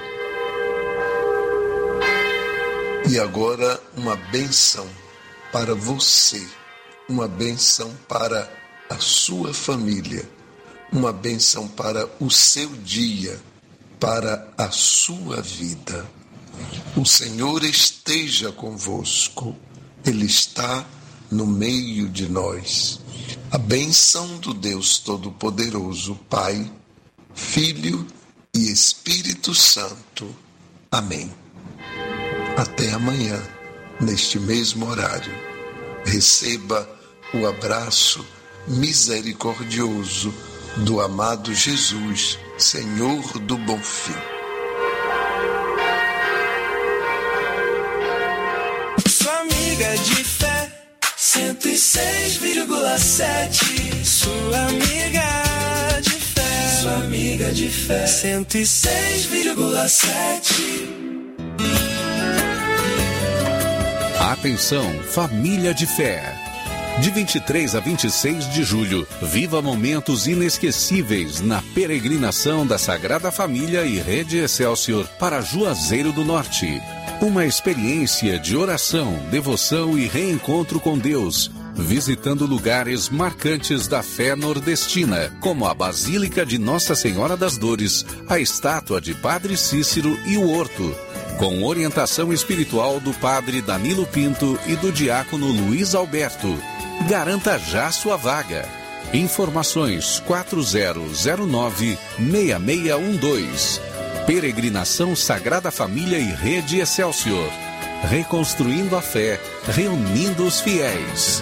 E agora uma bênção para você, uma bênção para a sua família, uma bênção para o seu dia, para a sua vida. O Senhor esteja convosco, Ele está no meio de nós. A bênção do Deus Todo-Poderoso, Pai, Filho e Espírito Santo. Amém. Até amanhã, neste mesmo horário. Receba o abraço misericordioso do amado Jesus, Senhor do Bom Fim. Sua amiga de fé, 106,7. Sua amiga de fé, sua amiga de fé, 106,7. Atenção, família de fé. De 23 a 26 de julho, viva momentos inesquecíveis na peregrinação da Sagrada Família e Rede Excelsior para Juazeiro do Norte. Uma experiência de oração, devoção e reencontro com Deus, visitando lugares marcantes da fé nordestina, como a Basílica de Nossa Senhora das Dores, a estátua de Padre Cícero e o Horto, com orientação espiritual do Padre Danilo Pinto e do Diácono Luiz Alberto. Garanta já sua vaga. Informações 4009-6612. Peregrinação Sagrada Família e Rede Excelsior. Reconstruindo a fé, reunindo os fiéis.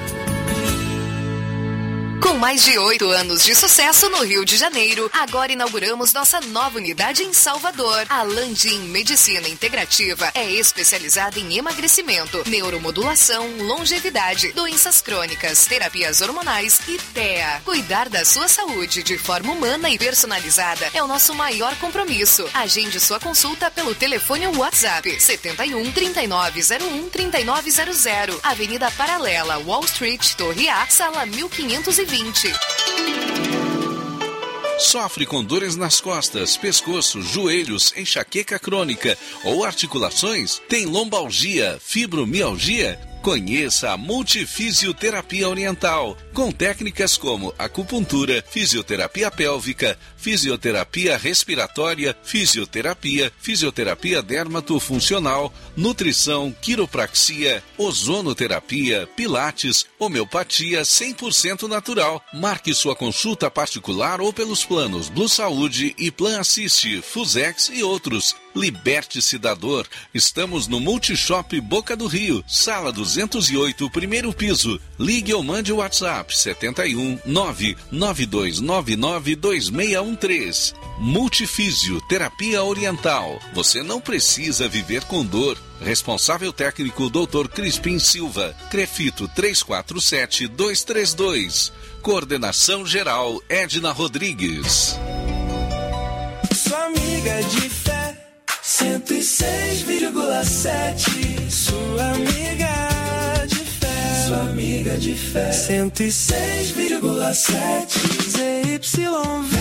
Com mais de 8 anos de sucesso no Rio de Janeiro, agora inauguramos nossa nova unidade em Salvador. A Landim Medicina Integrativa é especializada em emagrecimento, neuromodulação, longevidade, doenças crônicas, terapias hormonais e TEA. Cuidar da sua saúde de forma humana e personalizada é o nosso maior compromisso. Agende sua consulta pelo telefone WhatsApp 71 3901 3900, Avenida Paralela, Wall Street, Torre A, sala 1520. Sofre com dores nas costas, pescoço, joelhos, enxaqueca crônica ou articulações? Tem lombalgia, fibromialgia? Conheça a Multifisioterapia Oriental, com técnicas como acupuntura, fisioterapia pélvica, fisioterapia respiratória, fisioterapia dermatofuncional, nutrição, quiropraxia, ozonoterapia, pilates, homeopatia 100% natural. Marque sua consulta particular ou pelos planos Blue Saúde e Plan Assist, Fusex e outros. Liberte-se da dor. Estamos no Multishop Boca do Rio, sala 208, primeiro piso. Ligue ou mande o WhatsApp 71 992992613. Multifísio Terapia Oriental. Você não precisa viver com dor. Responsável técnico Dr. Crispim Silva. Crefito 347232. Coordenação geral Edna Rodrigues. Sua amiga de fé, 106,7. Sua amiga de fé, sua amiga de fé, 106,7. ZYV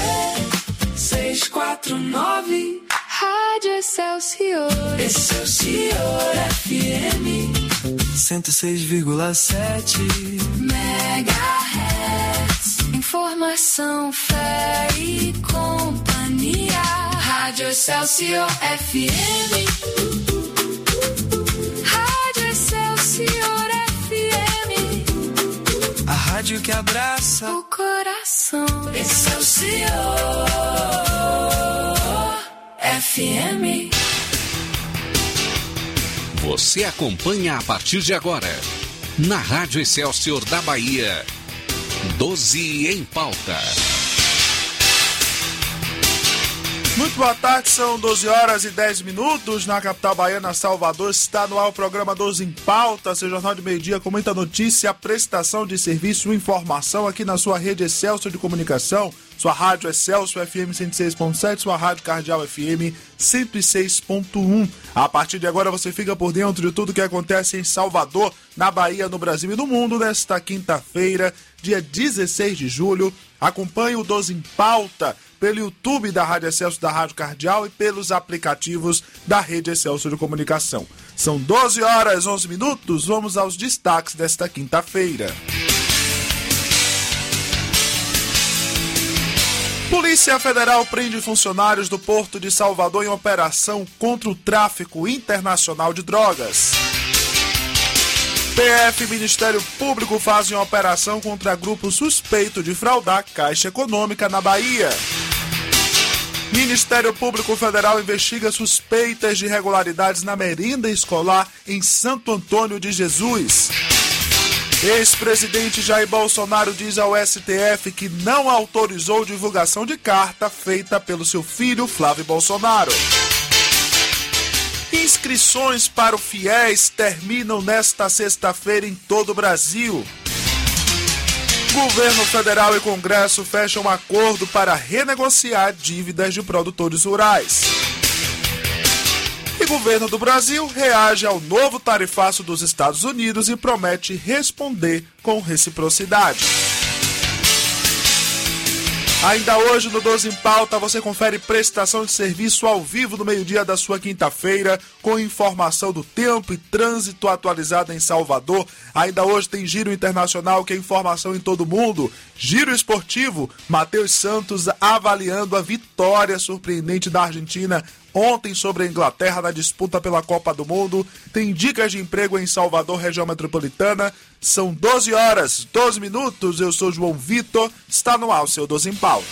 649. Rádio Excelsior, Excelsior FM 106,7 MHz. Informação, fé e companhia. Rádio Excelsior FM. Rádio Excelsior FM. A rádio que abraça o coração. Excelsior FM. Você acompanha a partir de agora, na Rádio Excelsior da Bahia, 12 em pauta. Muito boa tarde, são 12 horas e 10 minutos na capital baiana, Salvador. Está no ar o programa 12 em pauta, seu jornal de meio-dia com muita notícia, prestação de serviço e informação aqui na sua rede Excelsior de comunicação, sua rádio Excelsior FM 106.7, sua rádio Cardeal FM 106.1. A partir de agora você fica por dentro de tudo que acontece em Salvador, na Bahia, no Brasil e no mundo nesta quinta-feira, dia 16 de julho. Acompanhe o 12 em pauta pelo YouTube da Rádio Excelsior, da Rádio Cardeal e pelos aplicativos da Rede Excelsior de Comunicação. São 12 horas e 11 minutos, vamos aos destaques desta quinta-feira. Polícia Federal prende funcionários do Porto de Salvador em operação contra o tráfico internacional de drogas. PF e Ministério Público fazem uma operação contra grupo suspeito de fraudar Caixa Econômica na Bahia. Ministério Público Federal investiga suspeitas de irregularidades na merenda escolar em Santo Antônio de Jesus. Ex-presidente Jair Bolsonaro diz ao STF que não autorizou divulgação de carta feita pelo seu filho Flávio Bolsonaro. Inscrições para o FIES terminam nesta sexta-feira em todo o Brasil. Governo Federal e Congresso fecham um acordo para renegociar dívidas de produtores rurais. E o governo do Brasil reage ao novo tarifaço dos Estados Unidos e promete responder com reciprocidade. Ainda hoje no 12 em Pauta você confere prestação de serviço ao vivo no meio-dia da sua quinta-feira, com informação do tempo e trânsito atualizado em Salvador. Ainda hoje tem Giro Internacional, que é informação em todo o mundo. Giro Esportivo, Matheus Santos avaliando a vitória surpreendente da Argentina ontem sobre a Inglaterra na disputa pela Copa do Mundo. Tem dicas de emprego em Salvador, região metropolitana. São 12 horas, 12 minutos. Eu sou João Vitor. Está no ar o seu 12 em Pauta.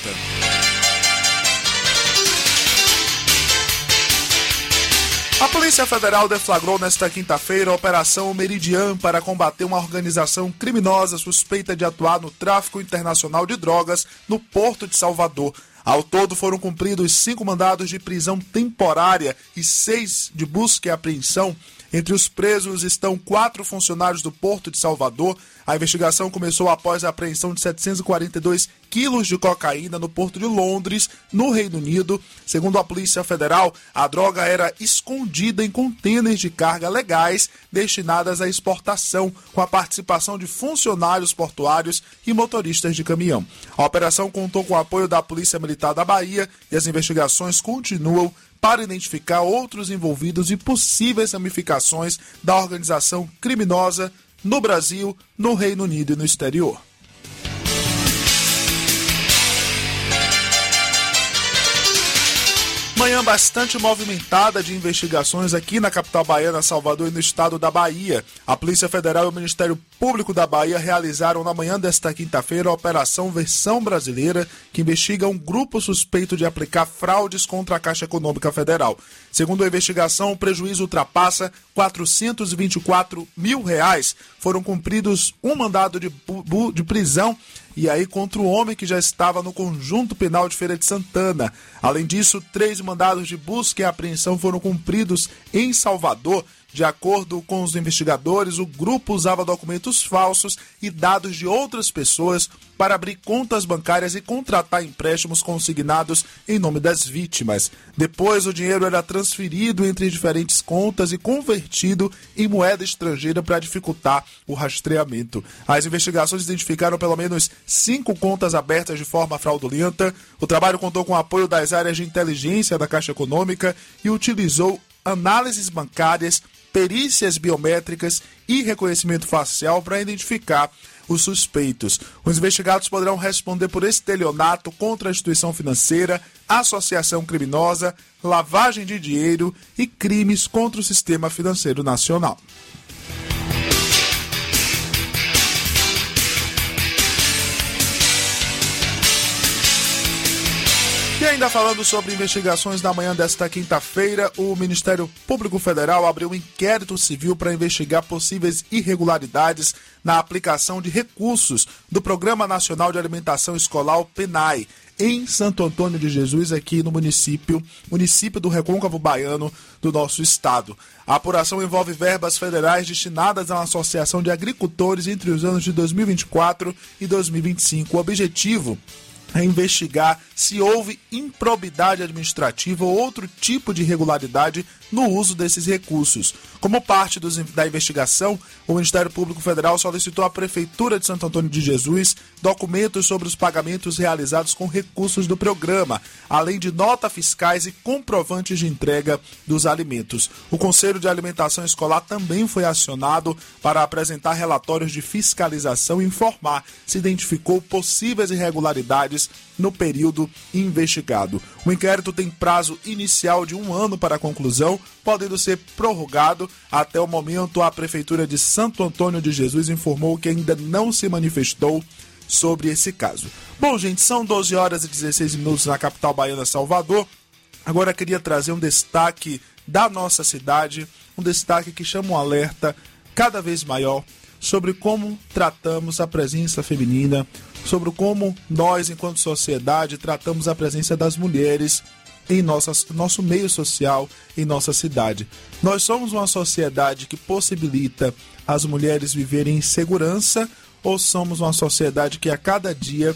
A Polícia Federal deflagrou nesta quinta-feira a Operação Meridian para combater uma organização criminosa suspeita de atuar no tráfico internacional de drogas no Porto de Salvador. Ao todo foram cumpridos 5 mandados de prisão temporária e 6 de busca e apreensão. Entre os presos estão 4 funcionários do Porto de Salvador. A investigação começou após a apreensão de 742 quilos de cocaína no Porto de Londres, no Reino Unido. Segundo a Polícia Federal, a droga era escondida em contêineres de carga legais destinadas à exportação, com a participação de funcionários portuários e motoristas de caminhão. A operação contou com o apoio da Polícia Militar da Bahia e as investigações continuam para identificar outros envolvidos e possíveis ramificações da organização criminosa no Brasil, no Reino Unido e no exterior. Manhã bastante movimentada de investigações aqui na capital baiana, Salvador, e no estado da Bahia. A Polícia Federal e o Ministério Público da Bahia realizaram na manhã desta quinta-feira a Operação Versão Brasileira, que investiga um grupo suspeito de aplicar fraudes contra a Caixa Econômica Federal. Segundo a investigação, o prejuízo ultrapassa R$424 mil. Foram cumpridos um mandado de prisão e aí contra o homem que já estava no Conjunto Penal de Feira de Santana. Além disso, 3 mandados de busca e apreensão foram cumpridos em Salvador. De acordo com os investigadores, o grupo usava documentos falsos e dados de outras pessoas para abrir contas bancárias e contratar empréstimos consignados em nome das vítimas. Depois, o dinheiro era transferido entre diferentes contas e convertido em moeda estrangeira para dificultar o rastreamento. As investigações identificaram pelo menos 5 contas abertas de forma fraudulenta. O trabalho contou com o apoio das áreas de inteligência da Caixa Econômica e utilizou análises bancárias, perícias biométricas e reconhecimento facial para identificar os suspeitos. Os investigados poderão responder por estelionato contra a instituição financeira, associação criminosa, lavagem de dinheiro e crimes contra o sistema financeiro nacional. E ainda falando sobre investigações da manhã desta quinta-feira, o Ministério Público Federal abriu um inquérito civil para investigar possíveis irregularidades na aplicação de recursos do Programa Nacional de Alimentação Escolar, o PNAE, em Santo Antônio de Jesus, aqui no município do Recôncavo Baiano do nosso estado. A apuração envolve verbas federais destinadas a uma associação de agricultores entre os anos de 2024 e 2025. O objetivo é investigar se houve improbidade administrativa ou outro tipo de irregularidade no uso desses recursos. Como parte da investigação, o Ministério Público Federal solicitou à Prefeitura de Santo Antônio de Jesus documentos sobre os pagamentos realizados com recursos do programa, além de notas fiscais e comprovantes de entrega dos alimentos. O Conselho de Alimentação Escolar também foi acionado para apresentar relatórios de fiscalização e informar se identificou possíveis irregularidades no período investigado. O inquérito tem prazo inicial de 1 ano para a conclusão, podendo ser prorrogado. Até o momento, a Prefeitura de Santo Antônio de Jesus informou que ainda não se manifestou sobre esse caso. Bom, gente, são 12 horas e 16 minutos na capital baiana, Salvador. Agora queria trazer um destaque da nossa cidade, um destaque que chama um alerta cada vez maior sobre como tratamos a presença feminina, sobre como nós, enquanto sociedade, tratamos a presença das mulheres em nosso meio social, em nossa cidade. Nós somos uma sociedade que possibilita as mulheres viverem em segurança, ou somos uma sociedade que a cada dia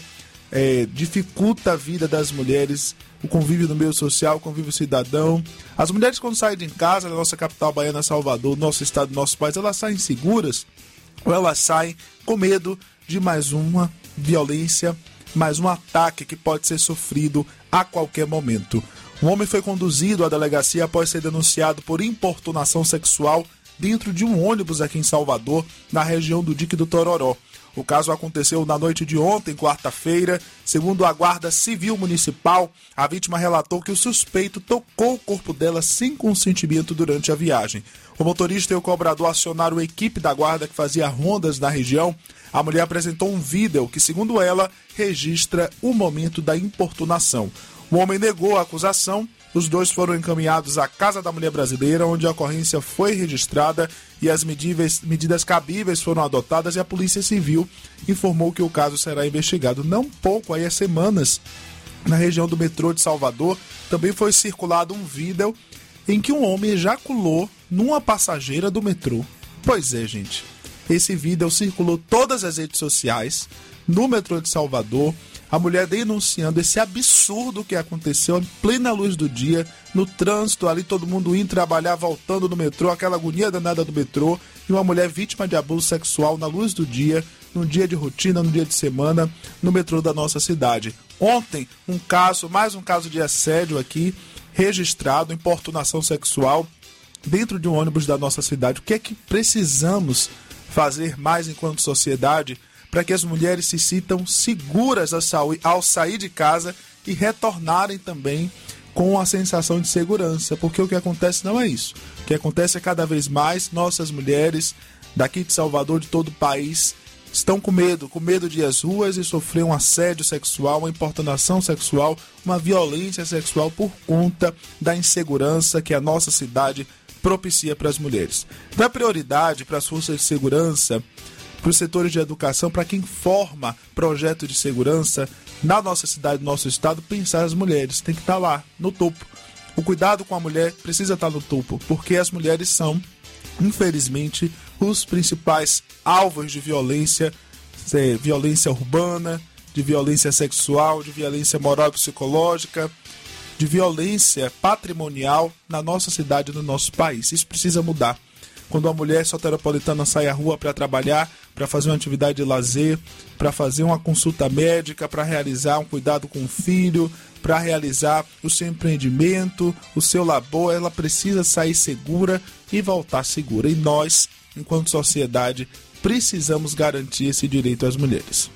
dificulta a vida das mulheres, o convívio no meio social, o convívio cidadão? As mulheres, quando saem de casa, na nossa capital baiana, Salvador, nosso estado, nosso país, elas saem seguras ou elas saem com medo de mais uma violência, mais um ataque que pode ser sofrido a qualquer momento? Um homem foi conduzido à delegacia após ser denunciado por importunação sexual dentro de um ônibus aqui em Salvador, na região do Dique do Tororó. O caso aconteceu na noite de ontem, quarta-feira. Segundo a Guarda Civil Municipal, a vítima relatou que o suspeito tocou o corpo dela sem consentimento durante a viagem. O motorista e o cobrador acionaram a equipe da guarda que fazia rondas na região. A mulher apresentou um vídeo que, segundo ela, registra o momento da importunação. O homem negou a acusação. Os dois foram encaminhados à Casa da Mulher Brasileira, onde a ocorrência foi registrada e as medidas cabíveis foram adotadas, e a Polícia Civil informou que o caso será investigado. Não pouco, aí há semanas, na região do metrô de Salvador, também foi circulado um vídeo em que um homem ejaculou numa passageira do metrô. Pois é, gente. Esse vídeo circulou todas as redes sociais, no metrô de Salvador. A mulher denunciando esse absurdo que aconteceu em plena luz do dia, no trânsito ali, todo mundo indo trabalhar, voltando no metrô, aquela agonia danada do metrô, e uma mulher vítima de abuso sexual na luz do dia, num dia de rotina, num dia de semana, no metrô da nossa cidade. Ontem, mais um caso de assédio aqui, registrado, importunação sexual, dentro de um ônibus da nossa cidade. O que é que precisamos fazer mais enquanto sociedade para que as mulheres se sintam seguras ao sair de casa e retornarem também com a sensação de segurança? Porque o que acontece não é isso. O que acontece é cada vez mais nossas mulheres daqui de Salvador, de todo o país, estão com medo de ir às ruas e sofrer um assédio sexual, uma importunação sexual, uma violência sexual por conta da insegurança que a nossa cidade propicia para as mulheres. Então é prioridade para as forças de segurança, para os setores de educação, para quem forma projeto de segurança na nossa cidade, no nosso estado, pensar as mulheres. Tem que estar lá, no topo. O cuidado com a mulher precisa estar no topo, porque as mulheres são, infelizmente, os principais alvos de violência, violência urbana, de violência sexual, de violência moral e psicológica, de violência patrimonial na nossa cidade e no nosso país. Isso precisa mudar. Quando a mulher soteropolitana sai à rua para trabalhar, para fazer uma atividade de lazer, para fazer uma consulta médica, para realizar um cuidado com o filho, para realizar o seu empreendimento, o seu labor, ela precisa sair segura e voltar segura. E nós, enquanto sociedade, precisamos garantir esse direito às mulheres.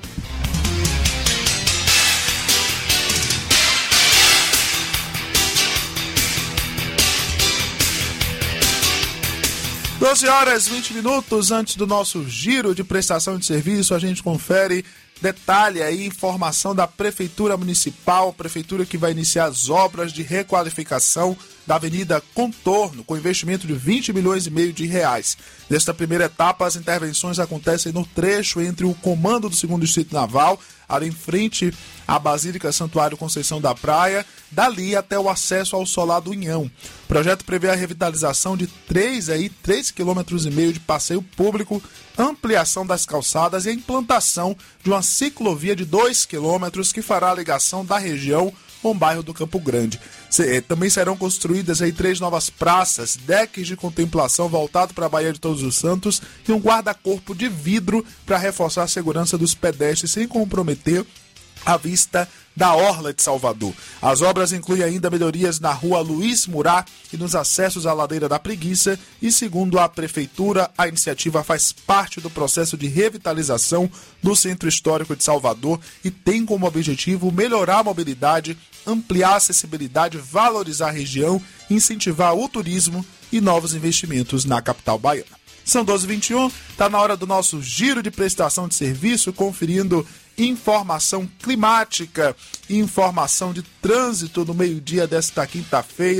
(12h20) antes do nosso giro de prestação de serviço, a gente confere detalhe aí, informação da Prefeitura Municipal, Prefeitura que vai iniciar as obras de requalificação da Avenida Contorno, com investimento de 20 milhões e meio de reais. Nesta primeira etapa, as intervenções acontecem no trecho entre o comando do 2º Distrito Naval, ali em frente à Basílica Santuário Conceição da Praia, dali até o acesso ao Solar do Unhão. O projeto prevê a revitalização de 3,5 km de passeio público, ampliação das calçadas e a implantação de uma ciclovia de 2 km que fará a ligação da região com o bairro do Campo Grande. Também serão construídas aí 3 novas praças, decks de contemplação voltado para a Baía de Todos os Santos e um guarda-corpo de vidro para reforçar a segurança dos pedestres sem comprometer a vista da Orla de Salvador. As obras incluem ainda melhorias na rua Luiz Murat e nos acessos à Ladeira da Preguiça e, segundo a Prefeitura, a iniciativa faz parte do processo de revitalização do Centro Histórico de Salvador e tem como objetivo melhorar a mobilidade, ampliar a acessibilidade, valorizar a região, incentivar o turismo e novos investimentos na capital baiana. São 12h21, está na hora do nosso giro de prestação de serviço, conferindo informação climática e informação de trânsito no meio-dia desta quinta-feira.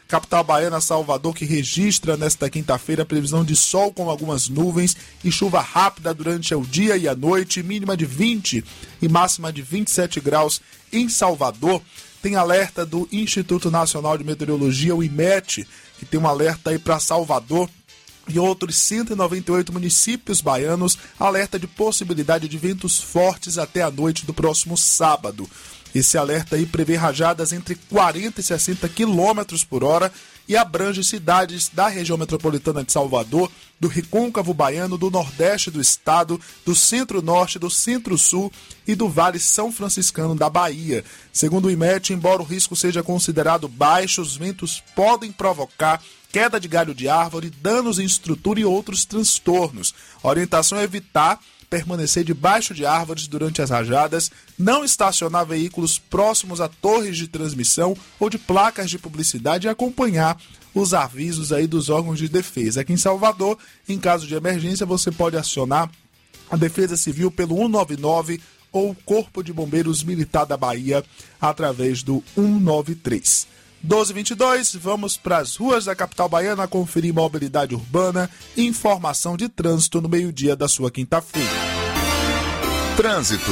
Capital baiana, Salvador, que registra nesta quinta-feira previsão de sol com algumas nuvens e chuva rápida durante o dia e a noite, mínima de 20 e máxima de 27 graus em Salvador. Tem alerta do Instituto Nacional de Meteorologia, o IMET, que tem um alerta aí para Salvador e outros 198 municípios baianos, alerta de possibilidade de ventos fortes até a noite do próximo sábado. Esse alerta aí prevê rajadas entre 40 e 60 km por hora e abrange cidades da região metropolitana de Salvador, do Recôncavo Baiano, do Nordeste do estado, do Centro-Norte, do Centro-Sul e do Vale São Franciscano da Bahia. Segundo o IMET, embora o risco seja considerado baixo, os ventos podem provocar queda de galho de árvore, danos em estrutura e outros transtornos. A orientação é evitar permanecer debaixo de árvores durante as rajadas, não estacionar veículos próximos a torres de transmissão ou de placas de publicidade e acompanhar os avisos aí dos órgãos de defesa. Aqui em Salvador, em caso de emergência, você pode acionar a Defesa Civil pelo 199 ou o Corpo de Bombeiros Militar da Bahia através do 193. 12h22, vamos para as ruas da capital baiana conferir mobilidade urbana e informação de trânsito no meio-dia da sua quinta-feira. Trânsito.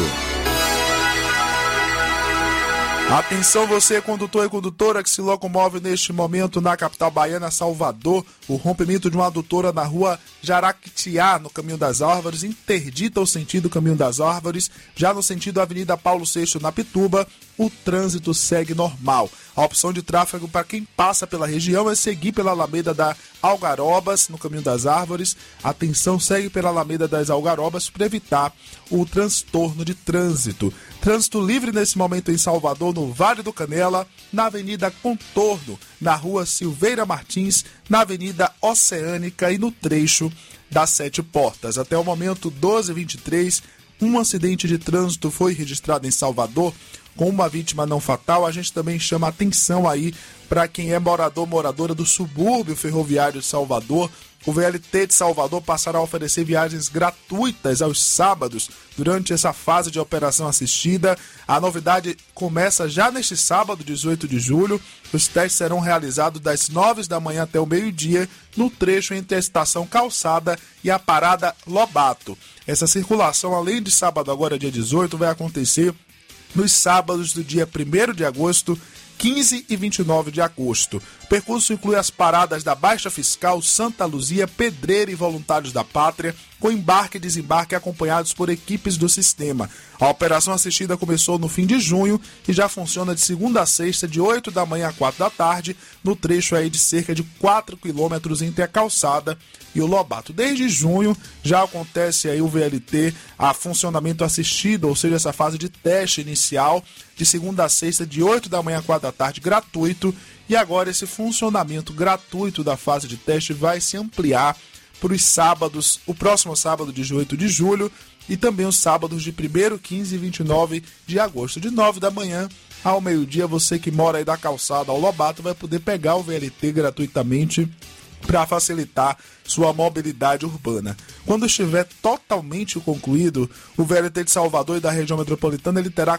Atenção você, condutor e condutora que se locomove neste momento na capital baiana, Salvador. O rompimento de uma adutora na rua Jaraquitiá, no Caminho das Árvores, interdita o sentido Caminho das Árvores. Já no sentido Avenida Paulo VI, na Pituba, o trânsito segue normal. A opção de tráfego para quem passa pela região é seguir pela Alameda da Algarobas, no Caminho das Árvores. Atenção, segue pela Alameda das Algarobas para evitar o transtorno de trânsito. Trânsito livre nesse momento em Salvador, no Vale do Canela, na Avenida Contorno, na Rua Silveira Martins, na Avenida Oceânica e no trecho das Sete Portas. Até o momento, 12h23, um acidente de trânsito foi registrado em Salvador, com uma vítima não fatal. A gente também chama atenção aí para quem é moradora do subúrbio ferroviário de Salvador. O VLT de Salvador passará a oferecer viagens gratuitas aos sábados durante essa fase de operação assistida. A novidade começa já neste sábado, 18 de julho. Os testes serão realizados das 9 da manhã até o meio-dia no trecho entre a Estação Calçada e a Parada Lobato. Essa circulação, além de sábado, agora dia 18, vai acontecer nos sábados do dia 1º de agosto, 15 e 29 de agosto. O percurso inclui as paradas da Baixa Fiscal, Santa Luzia, Pedreira e Voluntários da Pátria, com embarque e desembarque acompanhados por equipes do sistema. A operação assistida começou no fim de junho e já funciona de segunda a sexta, de 8 da manhã a 4 da tarde, no trecho aí de cerca de 4 quilômetros entre a Calçada e o Lobato. Desde junho já acontece aí o VLT, a funcionamento assistido, ou seja, essa fase de teste inicial, de segunda a sexta, de 8 da manhã a 4 da tarde, gratuito. E agora esse funcionamento gratuito da fase de teste vai se ampliar para os sábados, o próximo sábado, 18 de julho, e também os sábados de 1º, 15 e 29 de agosto. De 9 da manhã ao meio-dia, você que mora aí da Calçada ao Lobato vai poder pegar o VLT gratuitamente para facilitar sua mobilidade urbana. Quando estiver totalmente concluído, o VLT de Salvador e da região metropolitana ele terá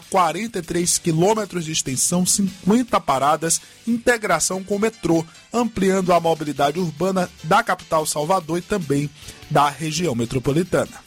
43 quilômetros de extensão, 50 paradas, integração com o metrô, ampliando a mobilidade urbana da capital Salvador e também da região metropolitana.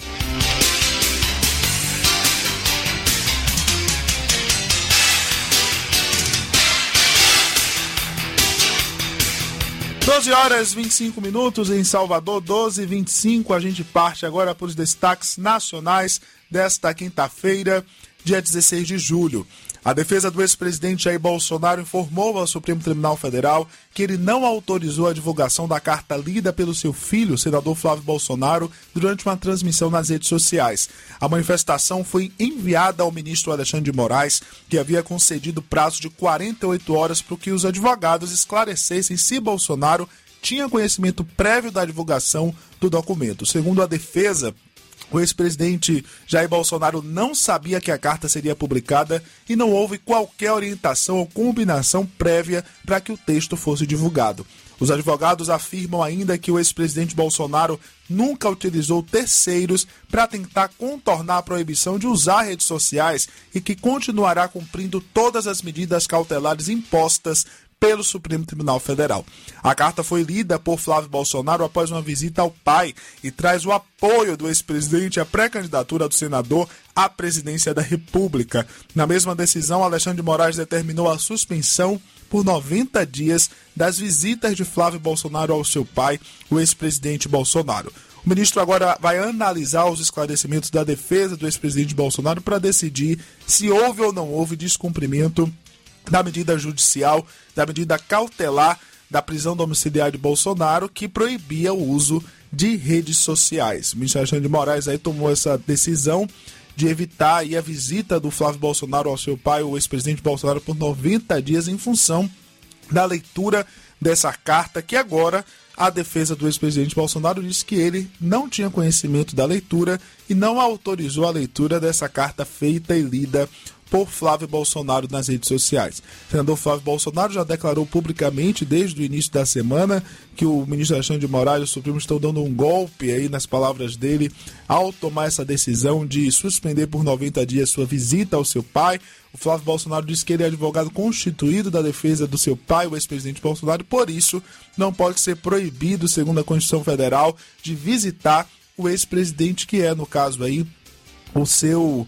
Horas 25 minutos em Salvador, 12h25. A gente parte agora para os destaques nacionais desta quinta-feira, dia 16 de julho. A defesa do ex-presidente Jair Bolsonaro informou ao Supremo Tribunal Federal que ele não autorizou a divulgação da carta lida pelo seu filho, o senador Flávio Bolsonaro, durante uma transmissão nas redes sociais. A manifestação foi enviada ao ministro Alexandre de Moraes, que havia concedido prazo de 48 horas para que os advogados esclarecessem se Bolsonaro tinha conhecimento prévio da divulgação do documento. Segundo a defesa, o ex-presidente Jair Bolsonaro não sabia que a carta seria publicada e não houve qualquer orientação ou combinação prévia para que o texto fosse divulgado. Os advogados afirmam ainda que o ex-presidente Bolsonaro nunca utilizou terceiros para tentar contornar a proibição de usar redes sociais e que continuará cumprindo todas as medidas cautelares impostas pelo Supremo Tribunal Federal. A carta foi lida por Flávio Bolsonaro após uma visita ao pai e traz o apoio do ex-presidente à pré-candidatura do senador à presidência da República. Na mesma decisão, Alexandre de Moraes determinou a suspensão por 90 dias das visitas de Flávio Bolsonaro ao seu pai, o ex-presidente Bolsonaro. O ministro agora vai analisar os esclarecimentos da defesa do ex-presidente Bolsonaro para decidir se houve ou não houve descumprimento da medida judicial, da medida cautelar da prisão domiciliar de Bolsonaro, que proibia o uso de redes sociais. O ministro Alexandre de Moraes aí tomou essa decisão de evitar aí a visita do Flávio Bolsonaro ao seu pai, o ex-presidente Bolsonaro, por 90 dias em função da leitura dessa carta, que agora a defesa do ex-presidente Bolsonaro disse que ele não tinha conhecimento da leitura e não autorizou a leitura dessa carta feita e lida por Flávio Bolsonaro nas redes sociais. O senador Flávio Bolsonaro já declarou publicamente desde o início da semana que o ministro Alexandre de Moraes e o Supremo estão dando um golpe aí, nas palavras dele, ao tomar essa decisão de suspender por 90 dias sua visita ao seu pai. O Flávio Bolsonaro disse que ele é advogado constituído da defesa do seu pai, o ex-presidente Bolsonaro, e por isso não pode ser proibido, segundo a Constituição Federal, de visitar o ex-presidente, que é, no caso aí, o seu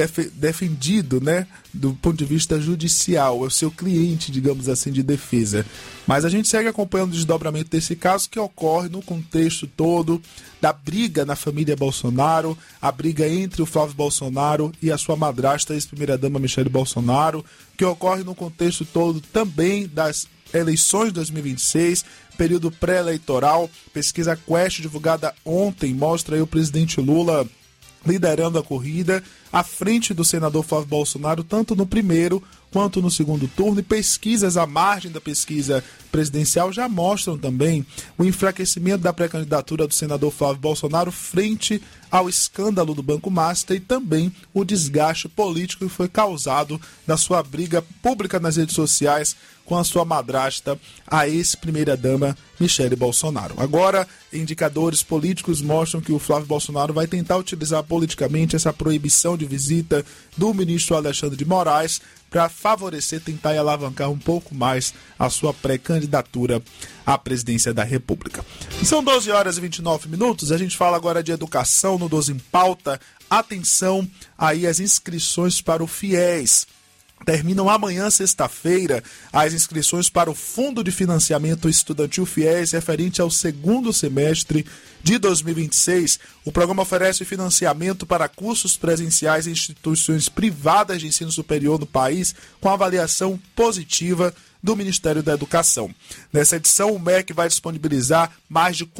defendido, né, do ponto de vista judicial, é o seu cliente, digamos assim, de defesa. Mas a gente segue acompanhando o desdobramento desse caso, que ocorre no contexto todo da briga na família Bolsonaro, a briga entre o Flávio Bolsonaro e a sua madrasta, a ex-primeira-dama Michele Bolsonaro, que ocorre no contexto todo também das eleições de 2026, período pré-eleitoral. Pesquisa Quest, divulgada ontem, mostra aí o presidente Lula liderando a corrida, à frente do senador Flávio Bolsonaro, tanto no primeiro quanto no segundo turno, e pesquisas à margem da pesquisa presidencial já mostram também o enfraquecimento da pré-candidatura do senador Flávio Bolsonaro frente ao escândalo do Banco Master e também o desgaste político que foi causado na sua briga pública nas redes sociais com a sua madrasta, a ex-primeira-dama Michele Bolsonaro. Agora, indicadores políticos mostram que o Flávio Bolsonaro vai tentar utilizar politicamente essa proibição de visita do ministro Alexandre de Moraes para favorecer, tentar e alavancar um pouco mais a sua pré-candidatura à presidência da República. São 12 horas e 29 minutos, a gente fala agora de educação no 12 em Pauta. Atenção aí às inscrições para o FIES. Terminam amanhã, sexta-feira, as inscrições para o Fundo de Financiamento Estudantil FIES referente ao segundo semestre de 2026. O programa oferece financiamento para cursos presenciais em instituições privadas de ensino superior no país com avaliação positiva do Ministério da Educação. Nessa edição, o MEC vai disponibilizar mais de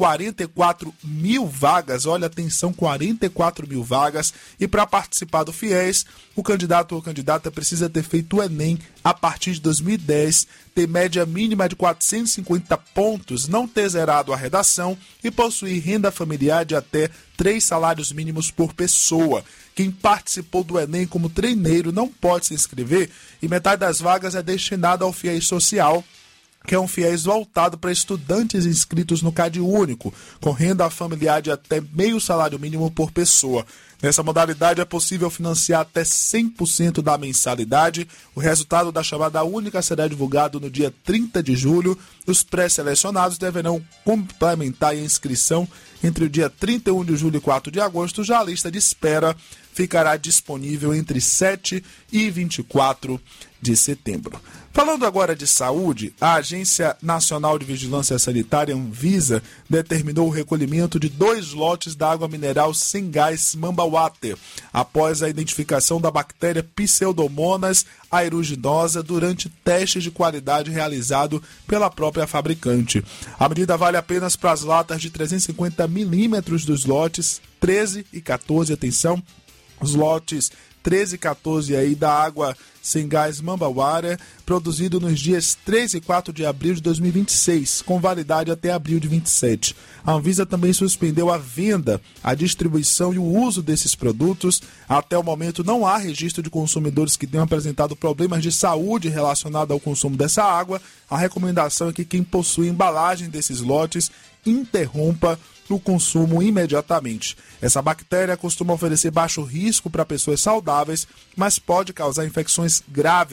44 mil vagas, olha, atenção, 44 mil vagas, e para participar do FIES, o candidato ou candidata precisa ter feito o Enem a partir de 2010, ter média mínima de 450 pontos, não ter zerado a redação e possuir renda familiar de até 3 salários mínimos por pessoa. Quem participou do Enem como treineiro não pode se inscrever e metade das vagas é destinada ao FIES Social, que é um FIES voltado para estudantes inscritos no CadÚnico, com renda familiar de até meio salário mínimo por pessoa. Nessa modalidade é possível financiar até 100% da mensalidade. O resultado da chamada única será divulgado no dia 30 de julho. Os pré-selecionados deverão complementar a inscrição entre o dia 31 de julho e 4 de agosto. Já a lista de espera ficará disponível entre 7 e 24 de setembro. Falando agora de saúde, a Agência Nacional de Vigilância Sanitária, Anvisa, determinou o recolhimento de 2 lotes da água mineral sem gás Mamba-Water, após a identificação da bactéria Pseudomonas aeruginosa durante testes de qualidade realizado pela própria fabricante. A medida vale apenas para as latas de 350 milímetros dos lotes 13 e 14, atenção, os lotes 13 e 14 aí da água sem gás Mamba-Water, produzido nos dias 3 e 4 de abril de 2026, com validade até abril de 27. A Anvisa também suspendeu a venda, a distribuição e o uso desses produtos. Até o momento não há registro de consumidores que tenham apresentado problemas de saúde relacionados ao consumo dessa água. A recomendação é que quem possui embalagem desses lotes interrompa o consumo imediatamente. Essa bactéria costuma oferecer baixo risco para pessoas saudáveis, mas pode causar infecções graves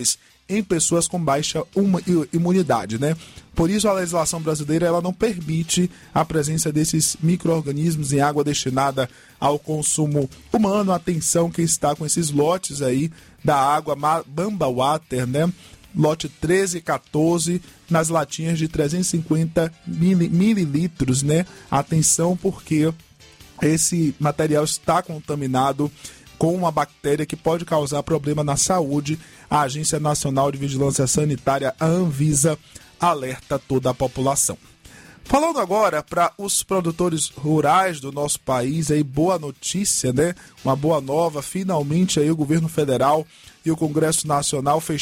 em pessoas com baixa imunidade, né? Por isso, a legislação brasileira ela não permite a presença desses micro-organismos em água destinada ao consumo humano. Atenção quem está com esses lotes aí da água Mamba Water, né? Lote 13 e 14, nas latinhas de 350 mililitros, né? Atenção, porque esse material está contaminado com uma bactéria que pode causar problema na saúde. A Agência Nacional de Vigilância Sanitária, a Anvisa, alerta toda a população. Falando agora para os produtores rurais do nosso país, aí boa notícia, né? Uma boa nova, finalmente aí o governo federal e o Congresso Nacional fecharam